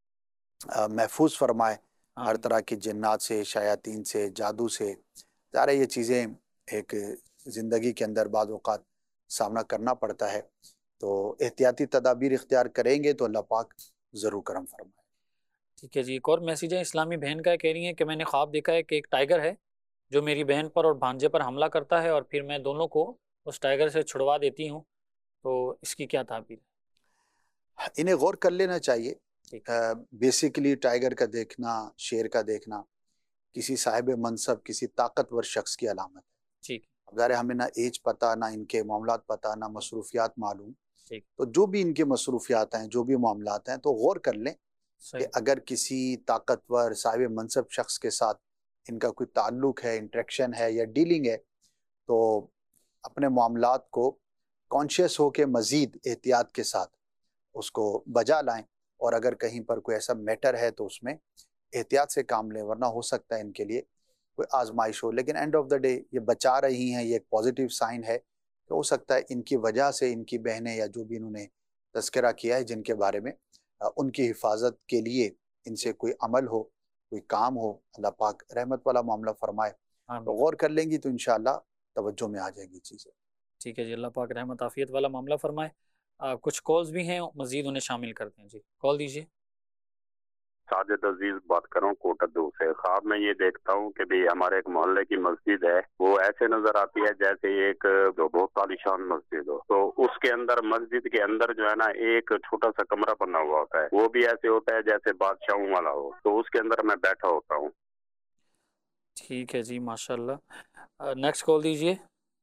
محفوظ فرمائے ہر طرح کی جنات سے، شیاطین سے، جادو سے۔ ظاہر ہے یہ چیزیں ایک زندگی کے اندر بعض اوقات سامنا کرنا پڑتا ہے، تو احتیاطی تدابیر اختیار کریں گے تو اللہ پاک ضرور کرم فرمائے۔
ٹھیک ہے جی۔ ایک اور میسیج ہے اسلامی بہن کا، کہہ رہی ہیں کہ میں نے خواب دیکھا ہے کہ ایک ٹائیگر ہے جو میری بہن پر اور بھانجے پر حملہ کرتا ہے، اور پھر میں دونوں کو اس ٹائیگر سے چھڑوا دیتی ہوں، تو اس کی کیا تعبیر ہے؟
انہیں غور کر لینا چاہیے۔
ٹھیک،
بیسیکلی ٹائیگر کا دیکھنا، شیر کا دیکھنا کسی صاحب منصب، کسی طاقتور شخص کی علامت ہے۔
ٹھیک،
اب ظاہر ہے ہمیں نہ ایج پتہ، نہ ان کے معاملات پتہ، نہ مصروفیات معلوم،
ٹھیک،
تو جو بھی ان کے مصروفیات ہیں، جو بھی معاملات ہیں، تو غور کر لیں کہ
صحیح،
اگر کسی طاقتور صاحب منصب شخص کے ساتھ ان کا کوئی تعلق ہے، انٹریکشن ہے یا ڈیلنگ ہے، تو اپنے معاملات کو کانشیس ہو کے مزید احتیاط کے ساتھ اس کو بجا لائیں، اور اگر کہیں پر کوئی ایسا میٹر ہے تو اس میں احتیاط سے کام لیں، ورنہ ہو سکتا ہے ان کے لیے کوئی آزمائش ہو۔ لیکن اینڈ آف دا ڈے یہ بچا رہی ہیں، یہ ایک پازیٹیو سائن ہے کہ ہو سکتا ہے ان کی وجہ سے ان کی بہنیں یا جو بھی انہوں نے تذکرہ کیا ہے جن کے بارے میں، ان کی حفاظت کے لیے ان سے کوئی عمل ہو، کوئی کام ہو، اللہ پاک رحمت والا معاملہ فرمائے، تو غور کر لیں گی تو انشاءاللہ توجہ میں آ جائے گی چیزیں۔
ٹھیک ہے جی، اللہ پاک رحمت عافیت والا معاملہ فرمائے۔ آ, کچھ کالز بھی ہیں، مزید انہیں شامل کرتے ہیں جی، کال دیجیے۔
ساجد عزیز بات کر رہا ہوں کوٹدو سے۔ خواب میں یہ دیکھتا ہوں کہ بھی ہمارے ایک محلے کی مسجد ہے، وہ ایسے نظر آتی ہے جیسے ایک جو بہت عالیشان مسجد ہو، تو اس کے اندر مسجد کے اندر جو ہے نا ایک چھوٹا سا کمرہ بنا ہوا ہوتا ہے، وہ بھی ایسے ہوتا ہے جیسے بادشاہوں والا ہو، تو اس کے اندر میں بیٹھا ہوتا ہوں۔
ٹھیک ہے جی، ماشاءاللہ۔ نیکسٹ کال دیجیے۔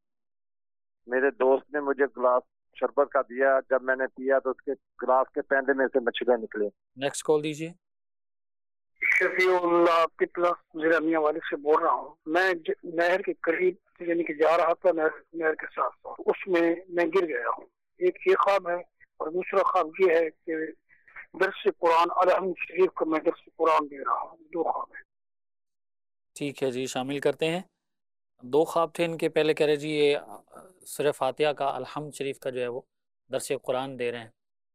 میرے دوست نے مجھے گلاس شربت کا دیا، جب میں نے پیا تو اس کے گلاس کے پیندے میں سے مچھلیاں نکلے۔
نیکسٹ کال دیجیے۔
شفیع اللہ پتلا ضلع میاں والد سے بول رہا ہوں۔ میں نہر کے قریب یعنی کہ جا رہا تھا، نہر نہر کے ساتھ ساتھ اس میں میں گر گیا ہوں۔ ایک یہ خواب ہے اور دوسرا خواب یہ ہے کہ درس قرآن الحمد شریف کا میں درس قرآن دے رہا ہوں. دو خواب ہیں.
ٹھیک ہے جی، شامل کرتے ہیں. دو خواب تھے ان کے. پہلے کہہ رہے جی یہ سورہ فاتحہ کا الحمد شریف کا جو ہے وہ درس قرآن دے رہے ہیں،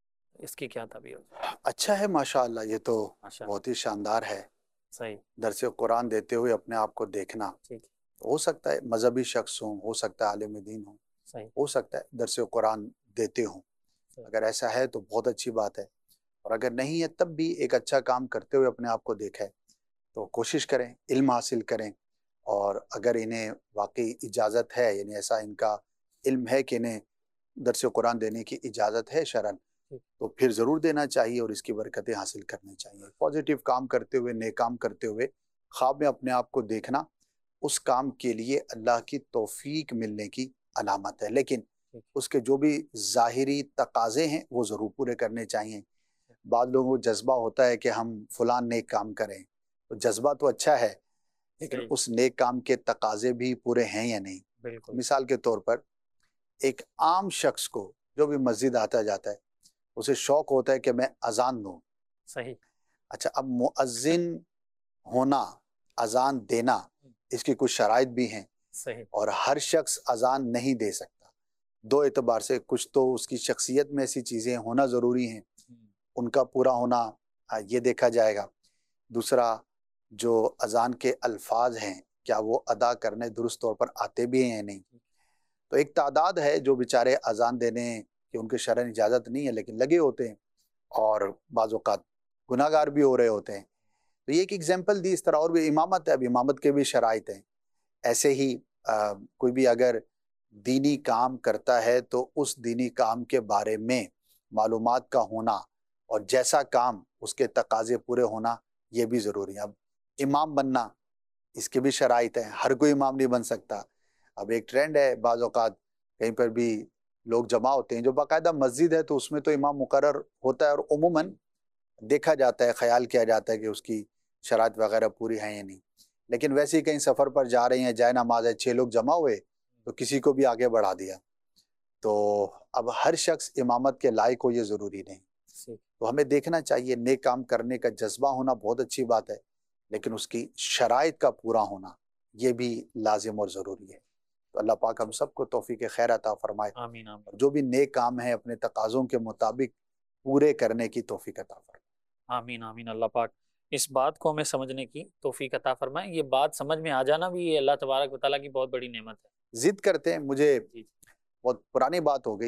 اس کی کیا تعبیر؟
اچھا ہے ماشاءاللہ، یہ تو بہت ہی شاندار ہے.
صحیح.
درس قرآن دیتے ہوئے اپنے آپ کو دیکھنا.
ٹھیک.
ہو سکتا ہے مذہبی شخص ہوں، ہو سکتا ہے عالم دین ہوں،
صحیح.
ہو سکتا ہے درس قرآن دیتے ہوں. اگر ایسا ہے تو بہت اچھی بات ہے، اور اگر نہیں ہے تب بھی ایک اچھا کام کرتے ہوئے اپنے آپ کو دیکھا ہے تو کوشش کریں، علم حاصل کریں. اور اگر انہیں واقعی اجازت ہے، یعنی ایسا ان کا علم ہے کہ انہیں درس قرآن دینے کی اجازت ہے شرعن، تو پھر ضرور دینا چاہیے اور اس کی برکتیں حاصل کرنی چاہیے. پازیٹیو کام کرتے ہوئے، نیک کام کرتے ہوئے خواب میں اپنے آپ کو دیکھنا اس کام کے لیے اللہ کی توفیق ملنے کی علامت ہے. لیکن اس کے جو بھی ظاہری تقاضے ہیں وہ ضرور پورے کرنے چاہیے. بعض لوگوں کو جذبہ ہوتا ہے کہ ہم فلان نیک کام کریں، تو جذبہ تو اچھا ہے لیکن اس نیک کام کے تقاضے بھی پورے ہیں یا نہیں.
بالکل.
مثال کے طور پر ایک عام شخص کو جو بھی مسجد آتا جاتا ہے اسے شوق ہوتا ہے کہ میں اذان دوں.
صحیح.
اچھا، اب مؤذن ہونا، اذان دینا، اس کی کچھ شرائط بھی ہیں.
صحیح.
اور ہر شخص اذان نہیں دے سکتا. دو اعتبار سے، کچھ تو اس کی شخصیت میں ایسی چیزیں ہونا ضروری ہیں، ان کا پورا ہونا یہ دیکھا جائے گا. دوسرا جو اذان کے الفاظ ہیں کیا وہ ادا کرنے درست طور پر آتے بھی ہیں یا نہیں. تو ایک تعداد ہے جو بیچارے اذان دینے کہ ان کے شرعن اجازت نہیں ہے لیکن لگے ہوتے ہیں اور بعض اوقات گناہ گار بھی ہو رہے ہوتے ہیں. تو یہ ایک ایگزامپل دی. اس طرح اور بھی امامت ہے، اب امامت کے بھی شرائط ہیں. ایسے ہی آ, کوئی بھی اگر دینی کام کرتا ہے تو اس دینی کام کے بارے میں معلومات کا ہونا اور جیسا کام اس کے تقاضے پورے ہونا یہ بھی ضروری ہے. اب امام بننا، اس کے بھی شرائط ہیں، ہر کوئی امام نہیں بن سکتا. اب ایک ٹرینڈ ہے، بعض اوقات کہیں پر بھی لوگ جمع ہوتے ہیں جو باقاعدہ مسجد ہے تو اس میں تو امام مقرر ہوتا ہے اور عموماً دیکھا جاتا ہے، خیال کیا جاتا ہے کہ اس کی شرائط وغیرہ پوری ہیں یا نہیں. لیکن ویسے ہی کہیں سفر پر جا رہے ہیں، جائے نماز ہے، چھ لوگ جمع ہوئے تو کسی کو بھی آگے بڑھا دیا. تو اب ہر شخص امامت کے لائق ہو یہ ضروری نہیں. تو ہمیں دیکھنا چاہیے، نیک کام کرنے کا جذبہ ہونا بہت اچھی بات ہے لیکن اس کی شرائط کا پورا ہونا یہ بھی لازم اور ضروری ہے. تو اللہ پاک ہم سب کو توفیق خیر عطا فرمائے.
آمین آمین.
جو بھی نیک کام ہیں اپنے تقاضوں کے مطابق پورے کرنے کی توفیق عطا فرمائے.
آمین آمین. اللہ پاک اس بات کو ہمیں سمجھنے کی توفیق عطا فرمائے. یہ بات سمجھ میں آ جانا بھی یہ اللہ تبارک و تعالیٰ کی بہت بڑی نعمت ہے.
ضد کرتے ہیں. مجھے بہت پرانی بات ہو گئی،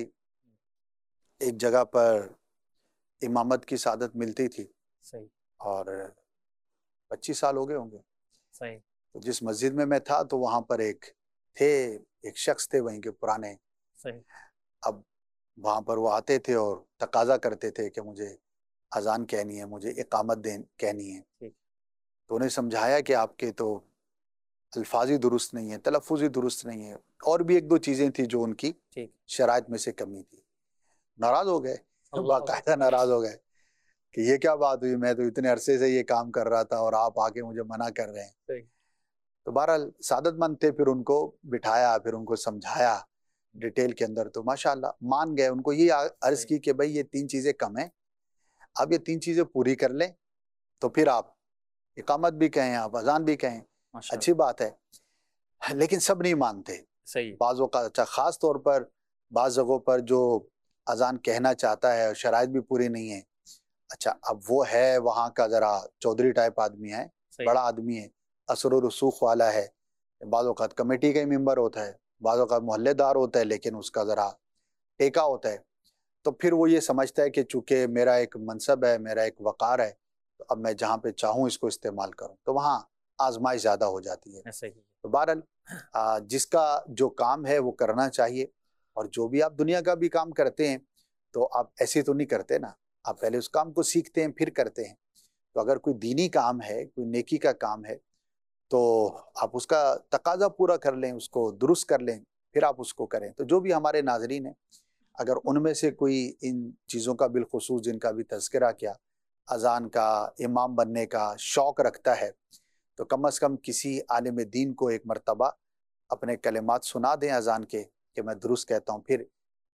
ایک جگہ پر امامت کی سعادت ملتی تھی.
صحیح.
اور پچیس سال ہو گئے ہوں گے.
صحیح.
تو جس مسجد میں میں تھا تو وہاں پر ایک تھے، ایک شخص تھے وہیں کے پرانے.
صحیح.
اب وہاں پر وہ آتے تھے اور تقاضا کرتے تھے کہ مجھے اذان کہنی ہے، مجھے اقامت دین کہنی ہے. تو انہیں سمجھایا کہ آپ کے تو الفاظ ہی درست نہیں ہیں، تلفظ ہی درست نہیں ہے، اور بھی ایک دو چیزیں تھیں جو ان کی شرائط میں سے کمی تھی. ناراض ہو گئے، باقاعدہ ناراض ہو گئے کہ یہ کیا بات ہوئی، میں تو اتنے عرصے سے یہ کام کر رہا تھا اور آپ آ کے مجھے منع کر رہے ہیں. تو بہرحال سعادت مند تھے، پھر ان کو بٹھایا، پھر ان کو سمجھایا ڈیٹیل کے اندر. تو ماشاءاللہ مان گئے. ان کو یہ عرض کی کہ بھائی یہ تین چیزیں کم ہیں، آپ یہ تین چیزیں پوری کر لیں تو پھر آپ اقامت بھی کہیں، آپ اذان بھی کہیں، اچھی بات ہے. لیکن سب نہیں مانتے.
صحیح.
بعض اوقات اچھا خاص طور پر بعض جگہوں پر جو اذان کہنا چاہتا ہے اور شرائط بھی پوری نہیں ہے. اچھا اب وہ ہے وہاں کا ذرا چودھری ٹائپ آدمی ہے، بڑا آدمی ہے، اثر و رسوخ والا ہے. بعض اوقات کمیٹی کا ہی ممبر ہوتا ہے، بعض اوقات محلے دار ہوتا ہے لیکن اس کا ذرا ٹیکا ہوتا ہے. تو پھر وہ یہ سمجھتا ہے کہ چونکہ میرا ایک منصب ہے، میرا ایک وقار ہے، تو اب میں جہاں پہ چاہوں اس کو استعمال کروں. تو وہاں آزمائش زیادہ ہو جاتی ہے. تو بہرحال جس کا جو کام ہے وہ کرنا چاہیے. اور جو بھی آپ دنیا کا بھی کام کرتے ہیں تو آپ ایسے تو نہیں کرتے نا، آپ پہلے اس کام کو سیکھتے ہیں پھر کرتے ہیں. تو اگر کوئی دینی کام ہے، کوئی نیکی کا کام ہے تو آپ اس کا تقاضا پورا کر لیں، اس کو درست کر لیں، پھر آپ اس کو کریں. تو جو بھی ہمارے ناظرین ہیں اگر ان میں سے کوئی ان چیزوں کا بالخصوص جن کا بھی تذکرہ کیا، اذان کا، امام بننے کا شوق رکھتا ہے تو کم از کم کسی عالم دین کو ایک مرتبہ اپنے کلمات سنا دیں اذان کے کہ میں درست کہتا ہوں، پھر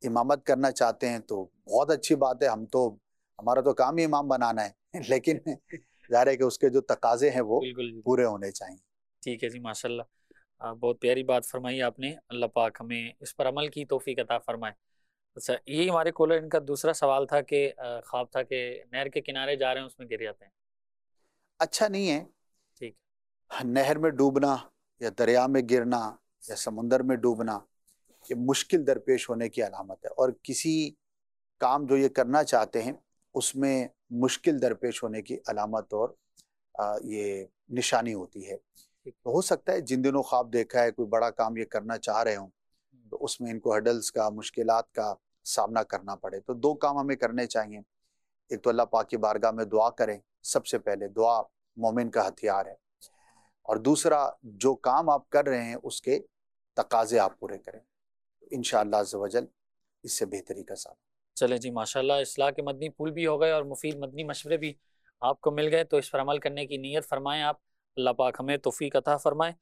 امامت کرنا چاہتے ہیں تو بہت اچھی بات ہے، ہم تو ہمارا تو کام ہی امام بنانا ہے، لیکن ظاہر ہے کہ اس کے جو تقاضے ہیں وہ
بالکل
پورے ہونے چاہیے۔
ٹھیک ہے جی، ماشاء اللہ، بہت پیاری بات فرمائی آپ نے، اللہ پاک ہمیں اس پر عمل کی توفیق عطا فرمائے۔ اچھا، یہی ہمارے کالر ان کا دوسرا سوال تھا کہ خواب تھا کہ نہر کے کنارے جا رہے ہیں، اس میں گر جاتے ہیں۔
اچھا نہیں ہے،
ٹھیک،
نہر میں ڈوبنا یا دریا میں گرنا یا سمندر میں ڈوبنا یہ مشکل درپیش ہونے کی علامت ہے، اور کسی کام جو یہ کرنا چاہتے ہیں اس میں مشکل درپیش ہونے کی علامت اور آ, یہ نشانی ہوتی ہے۔ تو ہو سکتا ہے جن دنوں خواب دیکھا ہے کوئی بڑا کام یہ کرنا چاہ رہے ہوں تو اس میں ان کو ہڈلز کا، مشکلات کا سامنا کرنا پڑے، تو دو کام ہمیں کرنے چاہیے۔ ایک تو اللہ پاک کی بارگاہ میں دعا کریں، سب سے پہلے دعا مومن کا ہتھیار ہے، اور دوسرا جو کام آپ کر رہے ہیں اس کے تقاضے آپ پورے کریں، انشاءاللہ عز و جل اس سے بہتری کا ساتھ۔
چلیں جی، ماشاءاللہ، اصلاح کے مدنی پھول بھی ہو گئے اور مفید مدنی مشورے بھی آپ کو مل گئے، تو اس پر عمل کرنے کی نیت فرمائیں آپ، اللہ پاک ہمیں توفیق عطا فرمائیں۔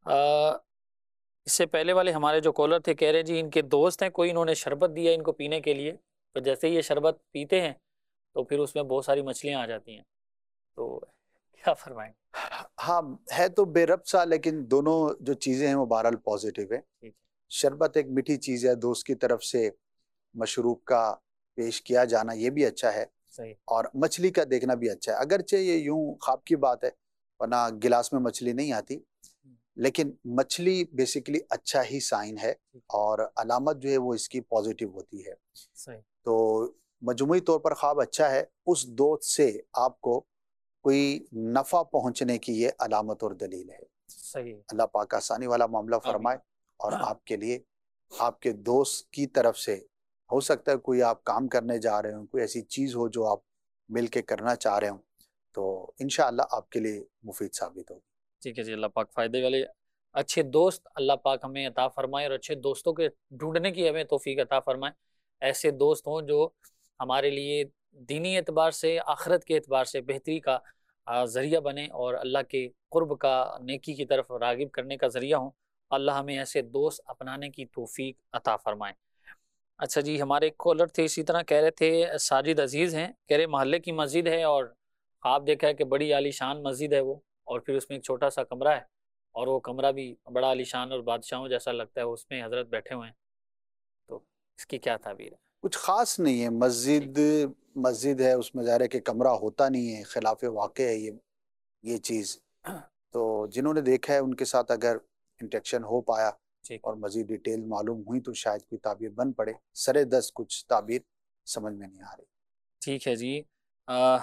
اس سے پہلے والے ہمارے جو کالر تھے کہہ رہے جی ان کے دوست ہیں کوئی، انہوں نے شربت دیا ان کو پینے کے لیے، تو جیسے ہی یہ شربت پیتے ہیں تو پھر اس میں بہت ساری مچھلیاں آ جاتی ہیں، تو کیا فرمائیں؟
ہاں ہے تو بے ربط سا، لیکن دونوں جو چیزیں ہیں وہ بہرحال پازیٹیو ہے۔ شربت ایک میٹھی چیز ہے، دوست کی طرف سے مشروب کا پیش کیا جانا یہ بھی اچھا ہے،
صحیح،
اور مچھلی کا دیکھنا بھی اچھا ہے، اگرچہ یہ یوں خواب کی بات ہے ورنہ گلاس میں مچھلی نہیں آتی، لیکن مچھلی بیسیکلی اچھا ہی سائن ہے، اور علامت جو ہے وہ اس کی پازیٹیو ہوتی ہے۔
صحیح،
تو مجموعی طور پر خواب اچھا ہے، اس دوست سے آپ کو کوئی نفع پہنچنے کی یہ علامت اور دلیل ہے۔
صحیح،
اللہ پاک آسانی والا معاملہ فرمائے، اور آپ کے لیے آپ کے دوست کی طرف سے ہو سکتا ہے کوئی آپ کام کرنے جا رہے ہوں، کوئی ایسی چیز ہو جو آپ مل کے کرنا چاہ رہے ہوں، تو انشاءاللہ آپ کے لیے مفید ثابت ہوگی۔
ٹھیک ہے جی، اللہ پاک فائدے والے اچھے دوست اللہ پاک ہمیں عطا فرمائے، اور اچھے دوستوں کے ڈھونڈنے کی ہمیں توفیق عطا فرمائے، ایسے دوست ہوں جو ہمارے لیے دینی اعتبار سے، آخرت کے اعتبار سے بہتری کا ذریعہ بنے، اور اللہ کے قرب کا، نیکی کی طرف راغب کرنے کا ذریعہ ہوں۔ اللہ ہمیں ایسے دوست اپنانے کی توفیق عطا فرمائے۔ اچھا جی، ہمارے ایک کالر تھے اسی طرح کہہ رہے تھے، ساجد عزیز ہیں، کہہ رہے محلے کی مسجد ہے اور خواب دیکھا ہے کہ بڑی عالی شان مسجد ہے وہ، اور پھر اس میں ایک چھوٹا سا کمرہ ہے، اور وہ کمرہ بھی بڑا عالی شان اور بادشاہوں جیسا لگتا ہے، اس میں حضرت بیٹھے ہوئے ہیں، تو اس کی کیا تعبیر ہے؟
کچھ خاص نہیں ہے، مسجد مسجد ہے، اس میں ظاہر ہے کہ کمرہ ہوتا نہیں ہے، خلاف واقع ہے یہ یہ چیز، تو جنہوں نے دیکھا ہے ان کے ساتھ اگر انٹریکشن ہو پایا اور مزید ڈیٹیل معلوم ہوئی تو شاید کوئی تعبیر بن پڑے، سرے دست کچھ تعبیر سمجھ میں نہیں آ رہی۔
ٹھیک ہے جی، آہ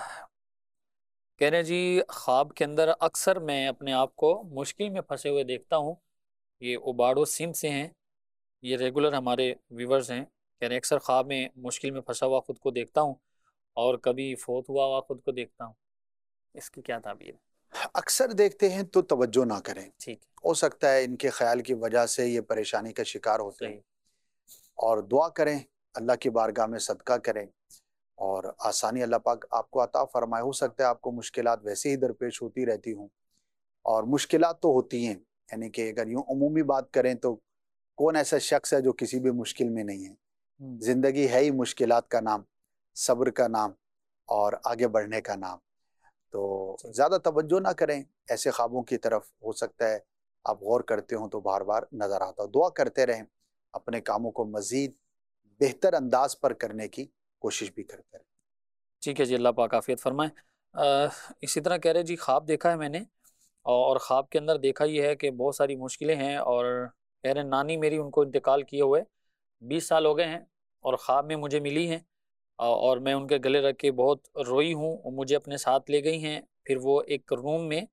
کہہ رہے جی خواب کے اندر اکثر میں اپنے آپ کو مشکل میں پھنسے ہوئے دیکھتا ہوں، یہ اوباڑو سندھ سے ہیں، یہ ریگولر ہمارے ویورز ہیں، کہہ رہے اکثر خواب میں مشکل میں پھنسا ہوا خود کو دیکھتا ہوں، اور کبھی فوت ہوا ہوا خود کو دیکھتا ہوں، اس کی کیا تعبیر ہے؟
اکثر دیکھتے ہیں تو توجہ نہ کریں،
ٹھیک،
ہو سکتا ہے ان کے خیال کی وجہ سے یہ پریشانی کا شکار ہوتے ہیں، اور دعا کریں، اللہ کی بارگاہ میں صدقہ کریں، اور آسانی اللہ پاک آپ کو عطا فرمائے۔ ہو سکتا ہے آپ کو مشکلات ویسے ہی درپیش ہوتی رہتی ہوں، اور مشکلات تو ہوتی ہیں، یعنی کہ اگر یوں عمومی بات کریں تو کون ایسا شخص ہے جو کسی بھی مشکل میں نہیں ہے؟ زندگی ہے ہی مشکلات کا نام، صبر کا نام، اور آگے بڑھنے کا نام، تو زیادہ توجہ نہ کریں ایسے خوابوں کی طرف، ہو سکتا ہے آپ غور کرتے ہوں تو بار بار نظر آتا ہو۔ دعا کرتے رہیں، اپنے کاموں کو مزید بہتر انداز پر کرنے کی کوشش بھی کرتے رہیں۔
ٹھیک ہے جی، اللہ پاک عافیت فرمائے۔ اسی طرح کہہ رہے جی خواب دیکھا ہے میں نے، اور خواب کے اندر دیکھا یہ ہے کہ بہت ساری مشکلیں ہیں، اور کہہ رہے نانی میری ان کو انتقال کیے ہوئے بیس سال ہو گئے ہیں، اور خواب میں مجھے ملی ہیں، اور میں ان کے گلے رکھ کے بہت روئی ہوں، اور مجھے اپنے ساتھ لے گئی ہیں، پھر وہ ایک روم میں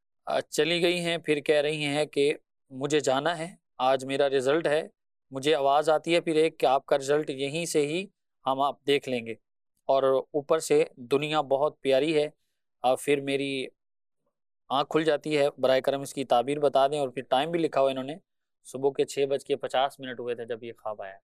چلی گئی ہیں، پھر کہہ رہی ہیں کہ مجھے جانا ہے، آج میرا رزلٹ ہے، مجھے آواز آتی ہے پھر ایک کہ آپ کا رزلٹ یہیں سے ہی ہم آپ دیکھ لیں گے، اور اوپر سے دنیا بہت پیاری ہے، اور پھر میری آنکھ کھل جاتی ہے، برائے کرم اس کی تعبیر بتا دیں، اور پھر ٹائم بھی لکھا ہوا انہوں نے، صبح کے چھ بج کے پچاس منٹ ہوئے تھے جب یہ خواب آیا۔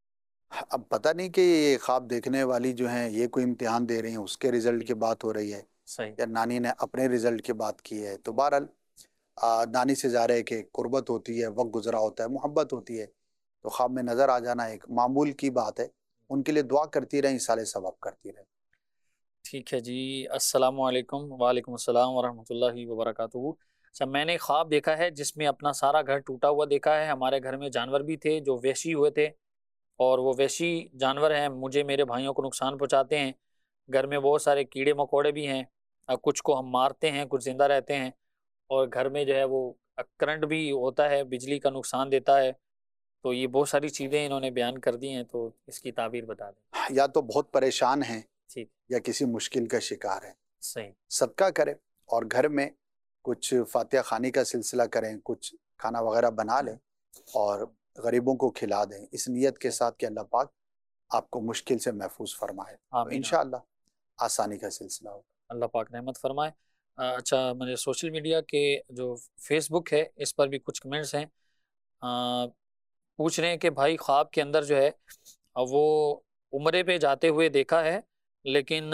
اب پتہ نہیں کہ یہ خواب دیکھنے والی جو ہیں یہ کوئی امتحان دے رہی ہیں، اس کے رزلٹ کی بات ہو رہی ہے، یا نانی نے اپنے رزلٹ کی بات کی ہے، تو بہرحال نانی سے ظاہر ہے کہ قربت ہوتی ہے، وقت گزرا ہوتا ہے، محبت ہوتی ہے، تو خواب میں نظر آ جانا ایک معمول کی بات ہے، ان کے لیے دعا کرتی رہیں، ایصال ثواب کرتی رہیں۔
ٹھیک ہے جی، السلام علیکم۔ وعلیکم السلام ورحمۃ اللہ وبرکاتہ۔ اچھا، میں نے خواب دیکھا ہے جس میں اپنا سارا گھر ٹوٹا ہوا دیکھا ہے۔ ہمارے گھر میں جانور بھی تھے جو وحشی ہوئے تھے، اور وہ وحشی جانور ہیں مجھے میرے بھائیوں کو نقصان پہنچاتے ہیں۔ گھر میں بہت سارے کیڑے مکوڑے بھی ہیں، کچھ کو ہم مارتے ہیں، کچھ زندہ رہتے ہیں، اور گھر میں جو ہے وہ کرنٹ بھی ہوتا ہے، بجلی کا نقصان دیتا ہے۔ تو یہ بہت ساری چیزیں انہوں نے بیان کر دی ہیں، تو اس کی تعبیر بتا دیں۔
یا تو بہت پریشان ہیں
ٹھیک،
یا کسی مشکل کا شکار ہیں،
صحیح،
صدقہ کریں اور گھر میں کچھ فاتحہ خوانی کا سلسلہ کریں، کچھ کھانا وغیرہ بنا لیں اور غریبوں کو کھلا دیں، اس نیت کے ساتھ کہ اللہ پاک آپ کو مشکل سے محفوظ فرمائے، تو
آمین،
انشاءاللہ آسانی کا سلسلہ ہوگا۔
اللہ پاک رحمت فرمائے۔ آ، اچھا، مجھے سوشل میڈیا کے جو فیس بک ہے اس پر بھی کچھ کمنٹس ہیں۔ آ، پوچھ رہے ہیں کہ بھائی خواب کے اندر جو ہے وہ عمرے پہ جاتے ہوئے دیکھا ہے، لیکن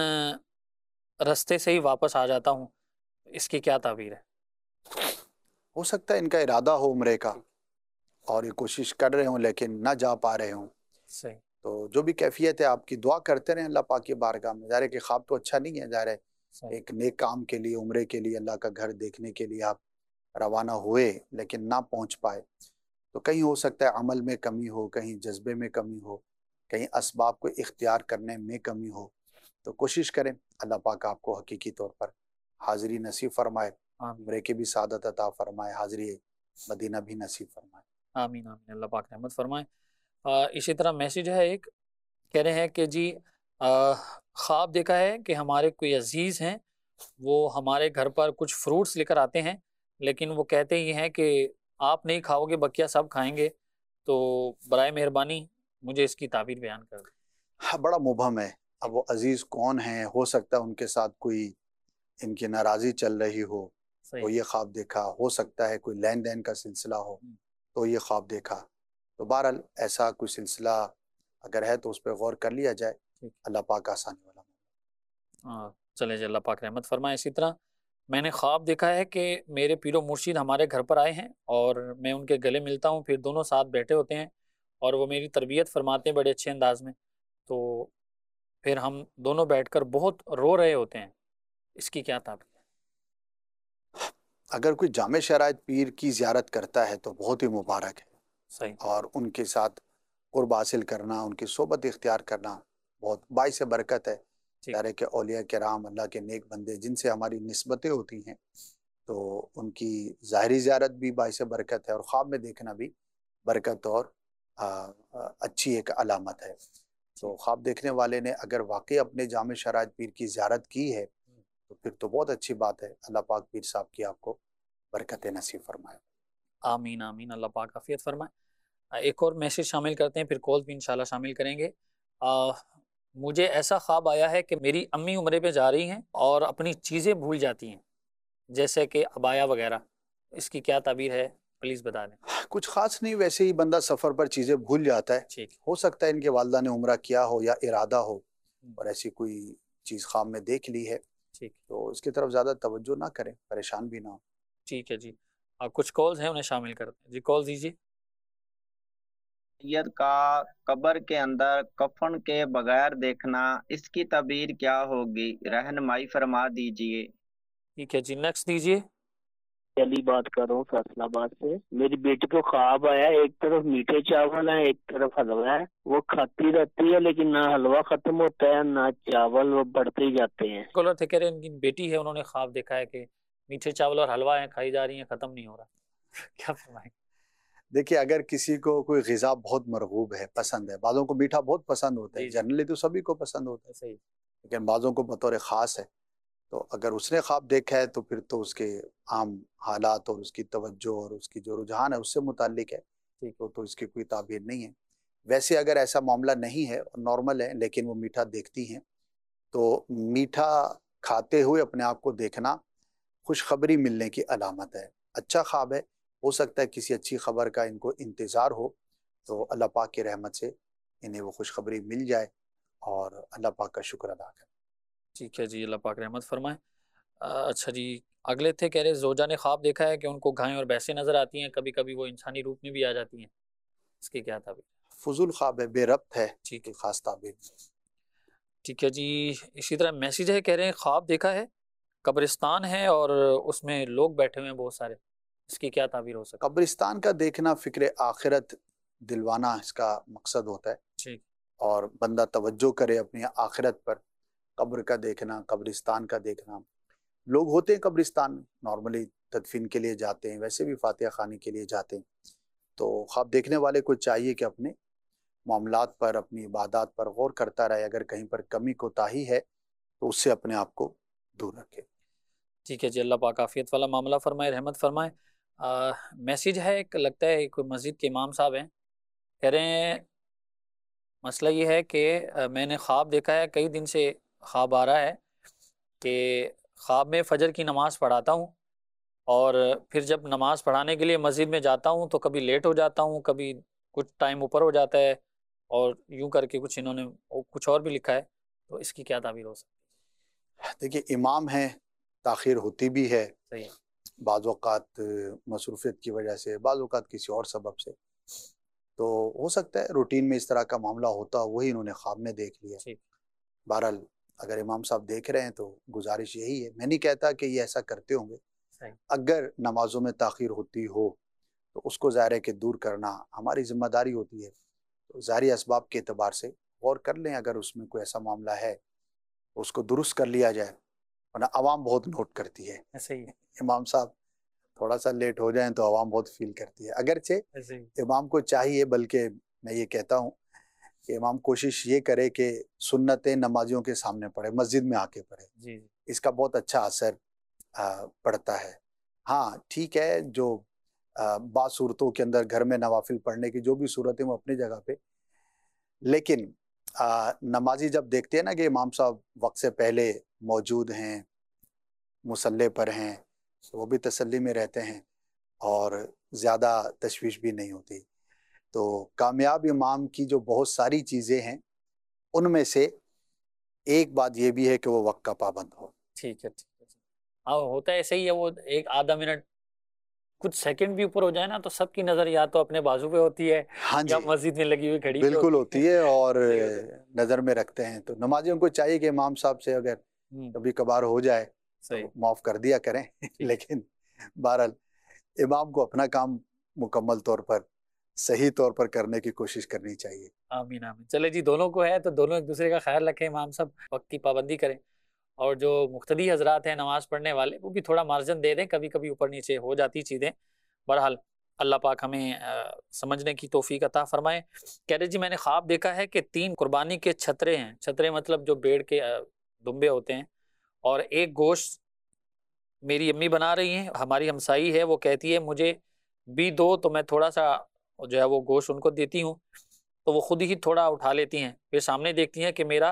رستے سے ہی واپس آ جاتا ہوں، اس کی کیا تعبیر ہے؟
ہو سکتا ہے ان کا ارادہ ہو عمرے کا اور یہ کوشش کر رہے ہوں لیکن نہ جا پا رہے ہوں،
صحیح،
تو جو بھی کیفیت ہے آپ کی دعا کرتے رہیں اللہ پاک کی بارگاہ میں۔ ظاہر ہے کہ خواب تو اچھا نہیں ہے، ظاہر ہے
صحیح،
ایک نیک کام کے لیے، عمرے کے لیے، اللہ کا گھر دیکھنے کے لیے آپ روانہ ہوئے لیکن نہ پہنچ پائے، تو کہیں ہو سکتا ہے عمل میں کمی ہو، کہیں جذبے میں کمی ہو، کہیں اسباب کو اختیار کرنے میں کمی ہو، تو کوشش کریں اللہ پاک آپ کو حقیقی طور پر حاضری نصیب فرمائے،
آمین،
عمرے کی بھی سعادت عطا فرمائے، حاضری مدینہ بھی نصیب فرمائے۔
آمین، آمین، اللہ پاک رحمت فرمائے۔ آ، اسی طرح میسیج ہے ایک، کہہ رہے ہیں کہ جی آ، خواب دیکھا ہے کہ ہمارے کوئی عزیز ہیں، وہ ہمارے گھر پر کچھ فروٹس لے کر آتے ہیں، لیکن وہ کہتے یہ ہیں کہ آپ نہیں کھاؤ گے، بقیہ سب کھائیں گے، تو برائے مہربانی مجھے اس کی تعبیر بیان کر دیں۔
ہاں، بڑا مبہم ہے، اب وہ عزیز کون ہیں، ہو سکتا ہے ان کے ساتھ کوئی ان کی ناراضی چل رہی ہو تو
صحیح،
یہ خواب دیکھا، ہو سکتا ہے کوئی لین دین کا سلسلہ ہو تو یہ خواب دیکھا، تو بہرحال ایسا کوئی سلسلہ اگر ہے تو اس پہ غور کر لیا جائے،
ٹھیک،
اللہ پاک آسانی والا۔
ہاں، چلے جی، اللہ پاک رحمت فرمائے۔ اسی طرح میں نے خواب دیکھا ہے کہ میرے پیر و مرشد ہمارے گھر پر آئے ہیں اور میں ان کے گلے ملتا ہوں، پھر دونوں ساتھ بیٹھے ہوتے ہیں اور وہ میری تربیت فرماتے ہیں بڑے اچھے انداز میں، تو پھر ہم دونوں بیٹھ کر بہت رو رہے ہوتے ہیں، اس کی کیا تعبیر ہے؟
اگر کوئی جامع شرائط پیر کی زیارت کرتا ہے تو بہت ہی مبارک ہے،
صحیح،
اور ان کے ساتھ قرب حاصل کرنا، ان کی صحبت اختیار کرنا بہت باعث برکت ہے۔
ٹھیک،
ظاہر ہے کہ اولیاء کرام، اللہ کے نیک بندے جن سے ہماری نسبتیں ہوتی ہیں تو ان کی ظاہری زیارت بھی باعث برکت ہے، اور خواب میں دیکھنا بھی برکت اور آ، آ، اچھی ایک علامت ہے۔ تو خواب دیکھنے والے نے اگر واقعی اپنے جامع شرائط پیر کی زیارت کی ہے تو پھر تو بہت اچھی بات ہے، اللہ پاک پیر صاحب کی آپ کو برکت نصیب فرمائے۔
آمین، آمین، اللہ پاک عافیت فرمائے۔ ایک اور میسج شامل کرتے ہیں، پھر کال بھی انشاءاللہ شامل کریں گے۔ آ، مجھے ایسا خواب آیا ہے کہ میری امی عمرے پہ جا رہی ہیں اور اپنی چیزیں بھول جاتی ہیں، جیسے کہ عبایا وغیرہ، اس کی کیا تعبیر ہے پلیز بتا دیں۔
کچھ خاص نہیں، ویسے ہی بندہ سفر پر چیزیں بھول جاتا ہے،
ٹھیک،
ہو سکتا ہے ان کے والدہ نے عمرہ کیا ہو یا ارادہ ہو اور ایسی کوئی چیز خواب میں دیکھ لی ہے،
ٹھیک،
تو اس کی طرف زیادہ توجہ نہ کریں، پریشان بھی نہ ہو۔
ٹھیک ہے جی، آ، کچھ کالز ہیں انہیں شامل کرتے ہیں جی، کال دیجیے۔
میت کا قبر کے اندر کفن کے بغیر دیکھنا، اس کی تعبیر کیا ہوگی؟ رہنمائی فرما دیجئے۔
ٹھیک ہے جی، نیکسٹ دیجیے۔
علی بات کر رہا ہوں فیصل آباد سے۔ میری بیٹی کو خواب آیا، ایک طرف میٹھے چاول ہیں، ایک طرف حلوہ ہے، وہ کھاتی رہتی ہے لیکن نہ حلوہ ختم ہوتا ہے نہ چاول، وہ بڑھتے ہی جاتے ہیں۔
کالر تھے، کہہ رہے ہیں ان کی بیٹی ہے، انہوں نے خواب دیکھا ہے کہ میٹھے چاول اور حلوہ ہیں، کھائی جا رہی ہیں، ختم نہیں ہو رہا، کیا فرمائیں؟
دیکھیے، اگر کسی کو کوئی غذا بہت مرغوب ہے، پسند ہے، بعضوں کو میٹھا بہت پسند ہوتا ہے،
جی جی،
جنرلی تو سبھی کو پسند ہوتا ہے،
صحیح،
لیکن بعضوں کو بطور خاص ہے، تو اگر اس نے خواب دیکھا ہے تو پھر تو اس کے عام حالات اور اس کی توجہ اور اس کی جو رجحان ہے اس سے متعلق ہے،
ٹھیک،
تو تو اس کی کوئی تعبیر نہیں ہے۔ ویسے اگر ایسا معاملہ نہیں ہے، نارمل ہے، لیکن وہ میٹھا دیکھتی ہیں، تو میٹھا کھاتے ہوئے اپنے آپ کو دیکھنا خوشخبری ملنے کی علامت ہے، اچھا خواب ہے، ہو سکتا ہے کسی اچھی خبر کا ان کو انتظار ہو، تو اللہ پاک کی رحمت سے انہیں وہ خوشخبری مل جائے اور اللہ پاک کا شکر ادا کریں۔
ٹھیک ہے جی، اللہ پاک رحمت فرمائے۔ آ، اچھا جی، اگلے تھے، کہہ رہے زوجہ نے خواب دیکھا ہے کہ ان کو گائیں اور بھینسیں نظر آتی ہیں، کبھی کبھی وہ انسانی روپ میں بھی آ جاتی ہیں، اس کی کیا تعبیر؟
فضول خواب ہے، بے ربط ہے،
ٹھیک ہے،
خاص تعبیر۔
ٹھیک ہے جی۔ اسی طرح میسیج ہے، کہہ رہے ہیں خواب دیکھا ہے قبرستان ہے اور اس میں لوگ بیٹھے ہوئے ہیں بہت سارے، اس کی کیا تعبیر ہو سکتی؟
قبرستان کا دیکھنا فکر آخرت دلوانا اس کا مقصد ہوتا ہے،
ٹھیک،
اور بندہ توجہ کرے اپنی آخرت پر۔ قبر کا دیکھنا، قبرستان کا دیکھنا، لوگ ہوتے ہیں قبرستان میں، نارملی تدفین کے لیے جاتے ہیں، ویسے بھی فاتحہ خوانی کے لیے جاتے ہیں، تو خواب دیکھنے والے کو چاہیے کہ اپنے معاملات پر، اپنی عبادات پر غور کرتا رہے، اگر کہیں پر کمی کوتاہی ہے تو اس سے اپنے آپ کو دور رکھے۔
ٹھیک ہے جی، اللہ پاک عافیت والا معاملہ فرمائے، رحمت فرمائے۔ میسیج ہے ایک، لگتا ہے کوئی مسجد کے امام صاحب ہیں، کہہ رہے ہیں مسئلہ یہ ہے کہ میں نے خواب دیکھا ہے، کئی دن سے خواب آ رہا ہے کہ خواب میں فجر کی نماز پڑھاتا ہوں، اور پھر جب نماز پڑھانے کے لیے مسجد میں جاتا ہوں تو کبھی لیٹ ہو جاتا ہوں، کبھی کچھ ٹائم اوپر ہو جاتا ہے، اور یوں کر کے کچھ انہوں نے کچھ اور بھی لکھا ہے، تو اس کی کیا تعبیر ہو سکتی ہے؟
دیکھیے امام ہیں، تاخیر ہوتی بھی ہے،
صحیح،
بعض اوقات مصروفیت کی وجہ سے، بعض اوقات کسی اور سبب سے، تو ہو سکتا ہے روٹین میں اس طرح کا معاملہ ہوتا، وہی انہوں نے خواب میں دیکھ لیا۔ بہرحال اگر امام صاحب دیکھ رہے ہیں تو گزارش یہی ہے، میں نہیں کہتا کہ یہ ایسا کرتے ہوں گے، اگر نمازوں میں تاخیر ہوتی ہو تو اس کو ظاہر ہے کہ دور کرنا ہماری ذمہ داری ہوتی ہے، تو ظاہری اسباب کے اعتبار سے غور کر لیں، اگر اس میں کوئی ایسا معاملہ ہے اس کو درست کر لیا جائے، ورنہ عوام بہت نوٹ کرتی ہے،
صحیح،
امام صاحب تھوڑا سا لیٹ ہو جائیں تو عوام بہت فیل کرتی ہے۔ اگرچہ امام کو چاہیے، بلکہ میں یہ کہتا ہوں کہ امام کوشش یہ کرے کہ سنتیں نمازیوں کے سامنے پڑھے، مسجد میں آ کے پڑھے،
جی،
اس کا بہت اچھا اثر پڑتا ہے۔ ہاں ٹھیک ہے، جو بعض صورتوں کے اندر گھر میں نوافل پڑھنے کی جو بھی صورتیں وہ اپنی جگہ پہ، لیکن نمازی جب دیکھتے ہیں نا کہ امام صاحب وقت سے پہلے موجود ہیں، مصلی پر ہیں، وہ بھی تسلی میں رہتے ہیں اور زیادہ تشویش بھی نہیں ہوتی۔ تو کامیاب امام کی جو بہت ساری چیزیں ہیں ان میں سے ایک بات یہ بھی ہے کہ وہ وقت کا پابند ہو۔
ٹھیک ہے، ٹھیک ہے، ہاں ہوتا ہے ایسے ہی ہے، وہ ایک آدھا منٹ کچھ سیکنڈ بھی اوپر ہو جائے نا تو سب کی نظر یا تو اپنے بازو پہ ہوتی ہے،
ہاں
یا
جی
مسجد میں لگی ہوئی گھڑی پہ
بالکل ہوتی ہے، اور
صحیح ہوتا ہے،
نظر میں رکھتے ہیں، تو نمازیوں کو چاہیے کہ امام صاحب سے اگر کبھی کبھار ہو جائے تو
صحیح،
معاف کر دیا کریں، لیکن بہرحال امام کو اپنا کام مکمل طور پر صحیح طور پر کرنے کی کوشش کرنی چاہیے۔
آمین آمین۔ چلے جی، دونوں کو ہے تو دونوں ایک دوسرے کا خیال رکھیں، امام صاحب وقت کی پابندی کریں، اور جو مقتدی حضرات ہیں نماز پڑھنے والے وہ بھی تھوڑا مارجن دے دیں، کبھی کبھی اوپر نیچے ہو جاتی چیزیں۔ بہرحال اللہ پاک ہمیں سمجھنے کی توفیق عطا فرمائے۔ کہہ رہے جی میں نے خواب دیکھا ہے کہ تین قربانی کے چھترے ہیں، چھترے مطلب جو بیڑ کے دمبے ہوتے ہیں، اور ایک گوشت میری امی بنا رہی ہیں، ہماری ہمسائی ہے، وہ کہتی ہے مجھے بھی دو، تو میں تھوڑا سا جو ہے وہ گوشت ان کو دیتی ہوں، تو وہ خود ہی تھوڑا اٹھا لیتی ہیں، پھر سامنے دیکھتی ہیں کہ میرا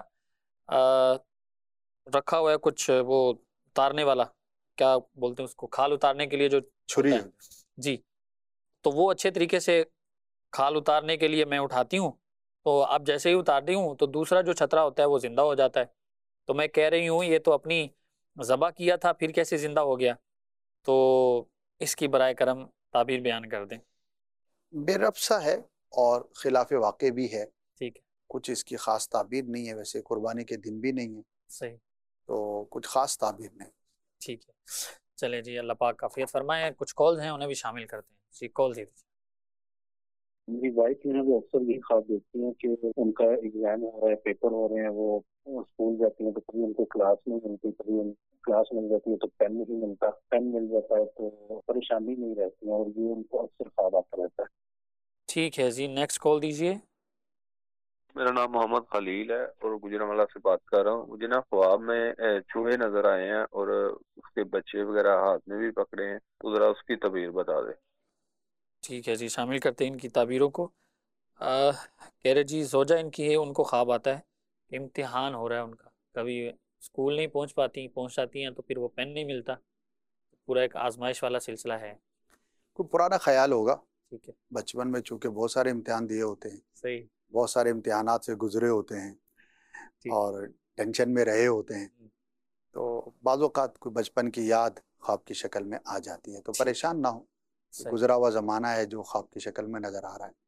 رکھا ہوا ہے کچھ وہ اتارنے والا، کیا بولتے ہیں اس کو، کھال اتارنے کے لیے جو
چھری،
جی، تو وہ اچھے طریقے سے کھال اتارنے کے لیے میں اٹھاتی ہوں، تو اب جیسے ہی اتارتی ہوں تو دوسرا جو چھترا ہوتا ہے وہ زندہ ہو جاتا ہے، تو میں کہہ رہی ہوں یہ تو اپنی ذبح کیا تھا پھر کیسے زندہ ہو گیا، تو اس کی برائے کرم تعبیر بیان کر دیں۔
بے ربط سا ہے اور خلاف واقع بھی ہے،
ٹھیک ہے،
کچھ اس کی خاص تعبیر نہیں ہے، ویسے قربانی کے دن بھی نہیں ہے،
صحیح،
تو کچھ خاص تعبیر نہیں۔
ٹھیک ہے، چلے جی، اللہ پاک عافیت فرمائے۔ کچھ کالز ہیں انہیں بھی شامل کرتے ہیں، جی کال دے دیجیے۔
میری وائف جو ہے وہ اکثر یہ خواب دیکھتی ہیں کہ ان کا ایگزام ہو رہا ہے، پیپر ہو رہے ہیں، وہ اسکول جاتی ہیں تو کبھی ان کو کلاس نہیں ملتی، کبھی کلاس مل جاتی ہے تو پین نہیں ملتا، پین مل جاتا ہے تو پریشانی نہیں رہتی ہے، اور یہ ان کو اکثر خواب آتا رہتا ہے۔
ٹھیک ہے جی، نیکسٹ کال دیجیے۔
میرا نام محمد خلیل ہے اور گجرانوالہ سے بات کر رہا ہوں۔ مجھے نا خواب میں چوہے نظر آئے ہیں اور اس کے بچے وغیرہ ہاتھ میں بھی پکڑے ہیں، تو ذرا اس کی تعبیر بتا دیں۔
ٹھیک ہے جی، شامل کرتے ہیں ان کی تعبیروں کو۔ کہہ رہے جی زوجہ ان کی ہے، ان کو خواب آتا ہے کہ امتحان ہو رہا ہے ان کا، کبھی اسکول نہیں پہنچ پاتی، پہنچ جاتی ہیں تو پھر وہ پین نہیں ملتا، پورا ایک آزمائش والا سلسلہ ہے۔
کوئی پرانا خیال ہوگا،
ٹھیک ہے،
بچپن میں چونکہ بہت سارے امتحان دیے ہوتے ہیں،
صحیح،
بہت سارے امتحانات سے گزرے ہوتے ہیں اور ٹینشن میں رہے ہوتے ہیں، تو بعض اوقات کوئی بچپن کی یاد خواب کی شکل میں آ جاتی ہے، تو پریشان نہ ہو، گزرا ہوا زمانہ ہے جو خواب کی شکل میں نظر آ رہا ہے۔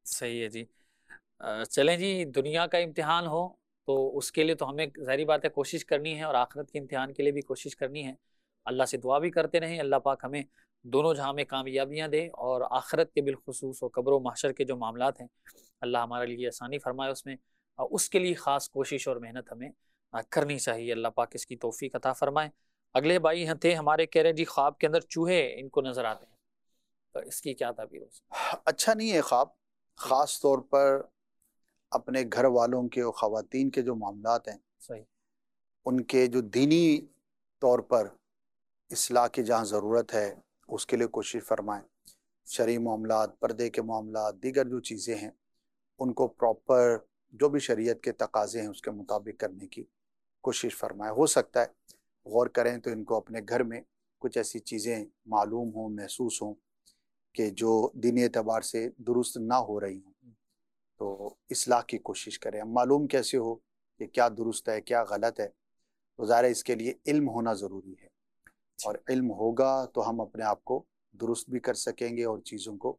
صحیح ہے جی. چلیں جی، دنیا کا امتحان ہو تو اس کے لیے تو ہمیں ظاہری بات ہے کوشش کرنی ہے، اور آخرت کے امتحان کے لیے بھی کوشش کرنی ہے. اللہ سے دعا بھی کرتے رہیں، اللہ پاک ہمیں دونوں جہاں میں کامیابیاں دے، اور آخرت کے بالخصوص و قبر و محشر کے جو معاملات ہیں اللہ ہمارے لیے آسانی فرمائے اس میں، اور اس کے لیے خاص کوشش اور محنت ہمیں کرنی چاہیے. اللہ پاک اس کی توفیق عطا فرمائے. اگلے بھائی ہیں تھے ہمارے، کہہ رہے ہیں جی خواب کے اندر چوہے ان کو نظر آتے ہیں، تو اس کی کیا تعبیر ہو سکتی ہے؟
اچھا نہیں ہے خواب، خاص طور پر اپنے گھر والوں کے اور خواتین کے جو معاملات ہیں
صحیح،
ان کے جو دینی طور پر اصلاح کی جہاں ضرورت ہے اس کے لیے کوشش فرمائیں. شرعی معاملات، پردے کے معاملات، دیگر جو چیزیں ہیں ان کو پراپر جو بھی شریعت کے تقاضے ہیں اس کے مطابق کرنے کی کوشش فرمائیں. ہو سکتا ہے غور کریں تو ان کو اپنے گھر میں کچھ ایسی چیزیں معلوم ہوں، محسوس ہوں کہ جو دینی اعتبار سے درست نہ ہو رہی ہوں، تو اصلاح کی کوشش کریں. معلوم کیسے ہو کہ کیا درست ہے کیا غلط ہے؟ تو ظاہر ہے اس کے لیے علم ہونا ضروری ہے، اور علم ہوگا تو ہم اپنے آپ کو درست بھی کر سکیں گے اور چیزوں کو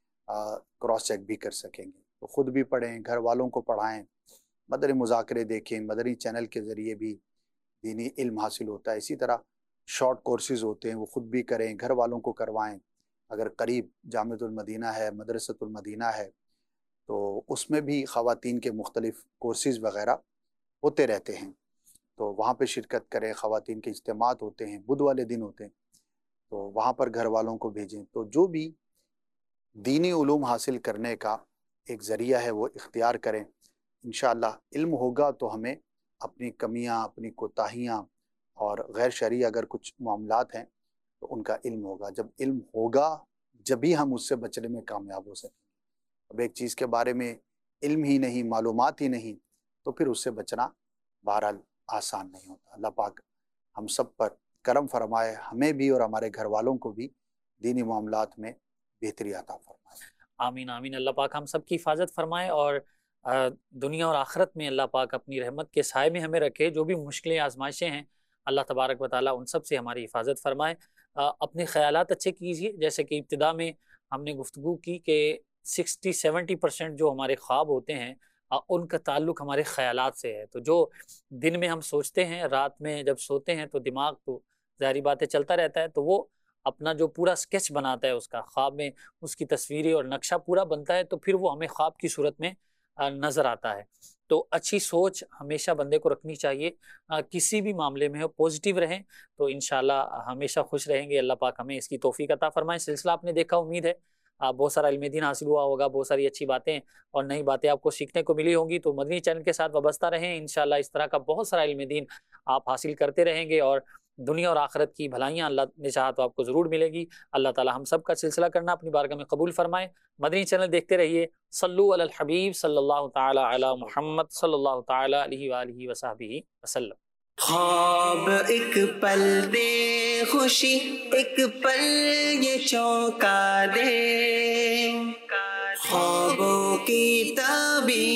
کراس چیک بھی کر سکیں گے. تو خود بھی پڑھیں، گھر والوں کو پڑھائیں، مدنی مذاکرے دیکھیں، مدنی چینل کے ذریعے بھی دینی علم حاصل ہوتا ہے. اسی طرح شارٹ کورسز ہوتے ہیں وہ خود بھی کریں، گھر والوں کو کروائیں. اگر قریب جامعۃ المدینہ ہے، مدرسۃ المدینہ ہے، تو اس میں بھی خواتین کے مختلف کورسز وغیرہ ہوتے رہتے ہیں، تو وہاں پہ شرکت کریں. خواتین کے اجتماعات ہوتے ہیں، بدھ والے دن ہوتے ہیں، تو وہاں پر گھر والوں کو بھیجیں. تو جو بھی دینی علوم حاصل کرنے کا ایک ذریعہ ہے وہ اختیار کریں. انشاءاللہ علم ہوگا تو ہمیں اپنی کمیاں، اپنی کوتاہیاں اور غیر شرعی اگر کچھ معاملات ہیں تو ان کا علم ہوگا. جب علم ہوگا جبھی ہم اس سے بچنے میں کامیاب ہو سکیں. اب ایک چیز کے بارے میں علم ہی نہیں، معلومات ہی نہیں، تو پھر اس سے بچنا بہرحال آسان نہیں ہوتا. اللہ پاک ہم سب پر کرم فرمائے، ہمیں بھی اور ہمارے گھر والوں کو بھی دینی معاملات میں بہتری عطا فرمائے.
آمین آمین. اللہ پاک ہم سب کی حفاظت فرمائے، اور دنیا اور آخرت میں اللہ پاک اپنی رحمت کے سائے میں ہمیں رکھے. جو بھی مشکلیں آزمائشیں ہیں اللہ تبارک و تعالیٰ ان سب سے ہماری حفاظت فرمائے. اپنے خیالات اچھے کیجیے، جیسے کہ ابتدا میں ہم نے گفتگو کی کہ سکسٹی سیونٹی پرسینٹ جو ہمارے خواب ہوتے ہیں ان کا تعلق ہمارے خیالات سے ہے. تو جو دن میں ہم سوچتے ہیں، رات میں جب سوتے ہیں تو دماغ تو ظاہری باتیں چلتا رہتا ہے، تو وہ اپنا جو پورا سکیچ بناتا ہے اس کا، خواب میں اس کی تصویریں اور نقشہ پورا بنتا ہے، تو پھر وہ ہمیں خواب کی صورت میں نظر آتا ہے. تو اچھی سوچ ہمیشہ بندے کو رکھنی چاہیے، کسی بھی معاملے میں ہو پوزیٹیو رہیں تو انشاءاللہ ہمیشہ خوش رہیں گے. اللہ پاک ہمیں اس کی توفیق عطا فرمائے. سلسلہ آپ نے دیکھا، امید ہے بہت سارا علم دین حاصل ہوا ہوگا، بہت ساری اچھی باتیں اور نئی باتیں آپ کو سیکھنے کو ملی ہوں گی. تو مدنی چینل کے ساتھ وابستہ رہیں، انشاءاللہ اس طرح کا بہت سارا علم دین آپ حاصل کرتے رہیں گے، اور دنیا اور آخرت کی بھلائیاں اللہ نے چاہا تو آپ کو ضرور ملے گی. اللہ تعالی ہم سب کا سلسلہ کرنا اپنی بارگاہ میں قبول فرمائے. مدنی چینل دیکھتے رہیے. صلو علی الحبیب صلی اللہ تعالی علی محمد صلی اللہ تعالی علیہ وآلہ وصحبہ وسلم.
خواب ایک پل دے خوشی، ایک پل یہ چونکا دے، خوابوں کی تعبیر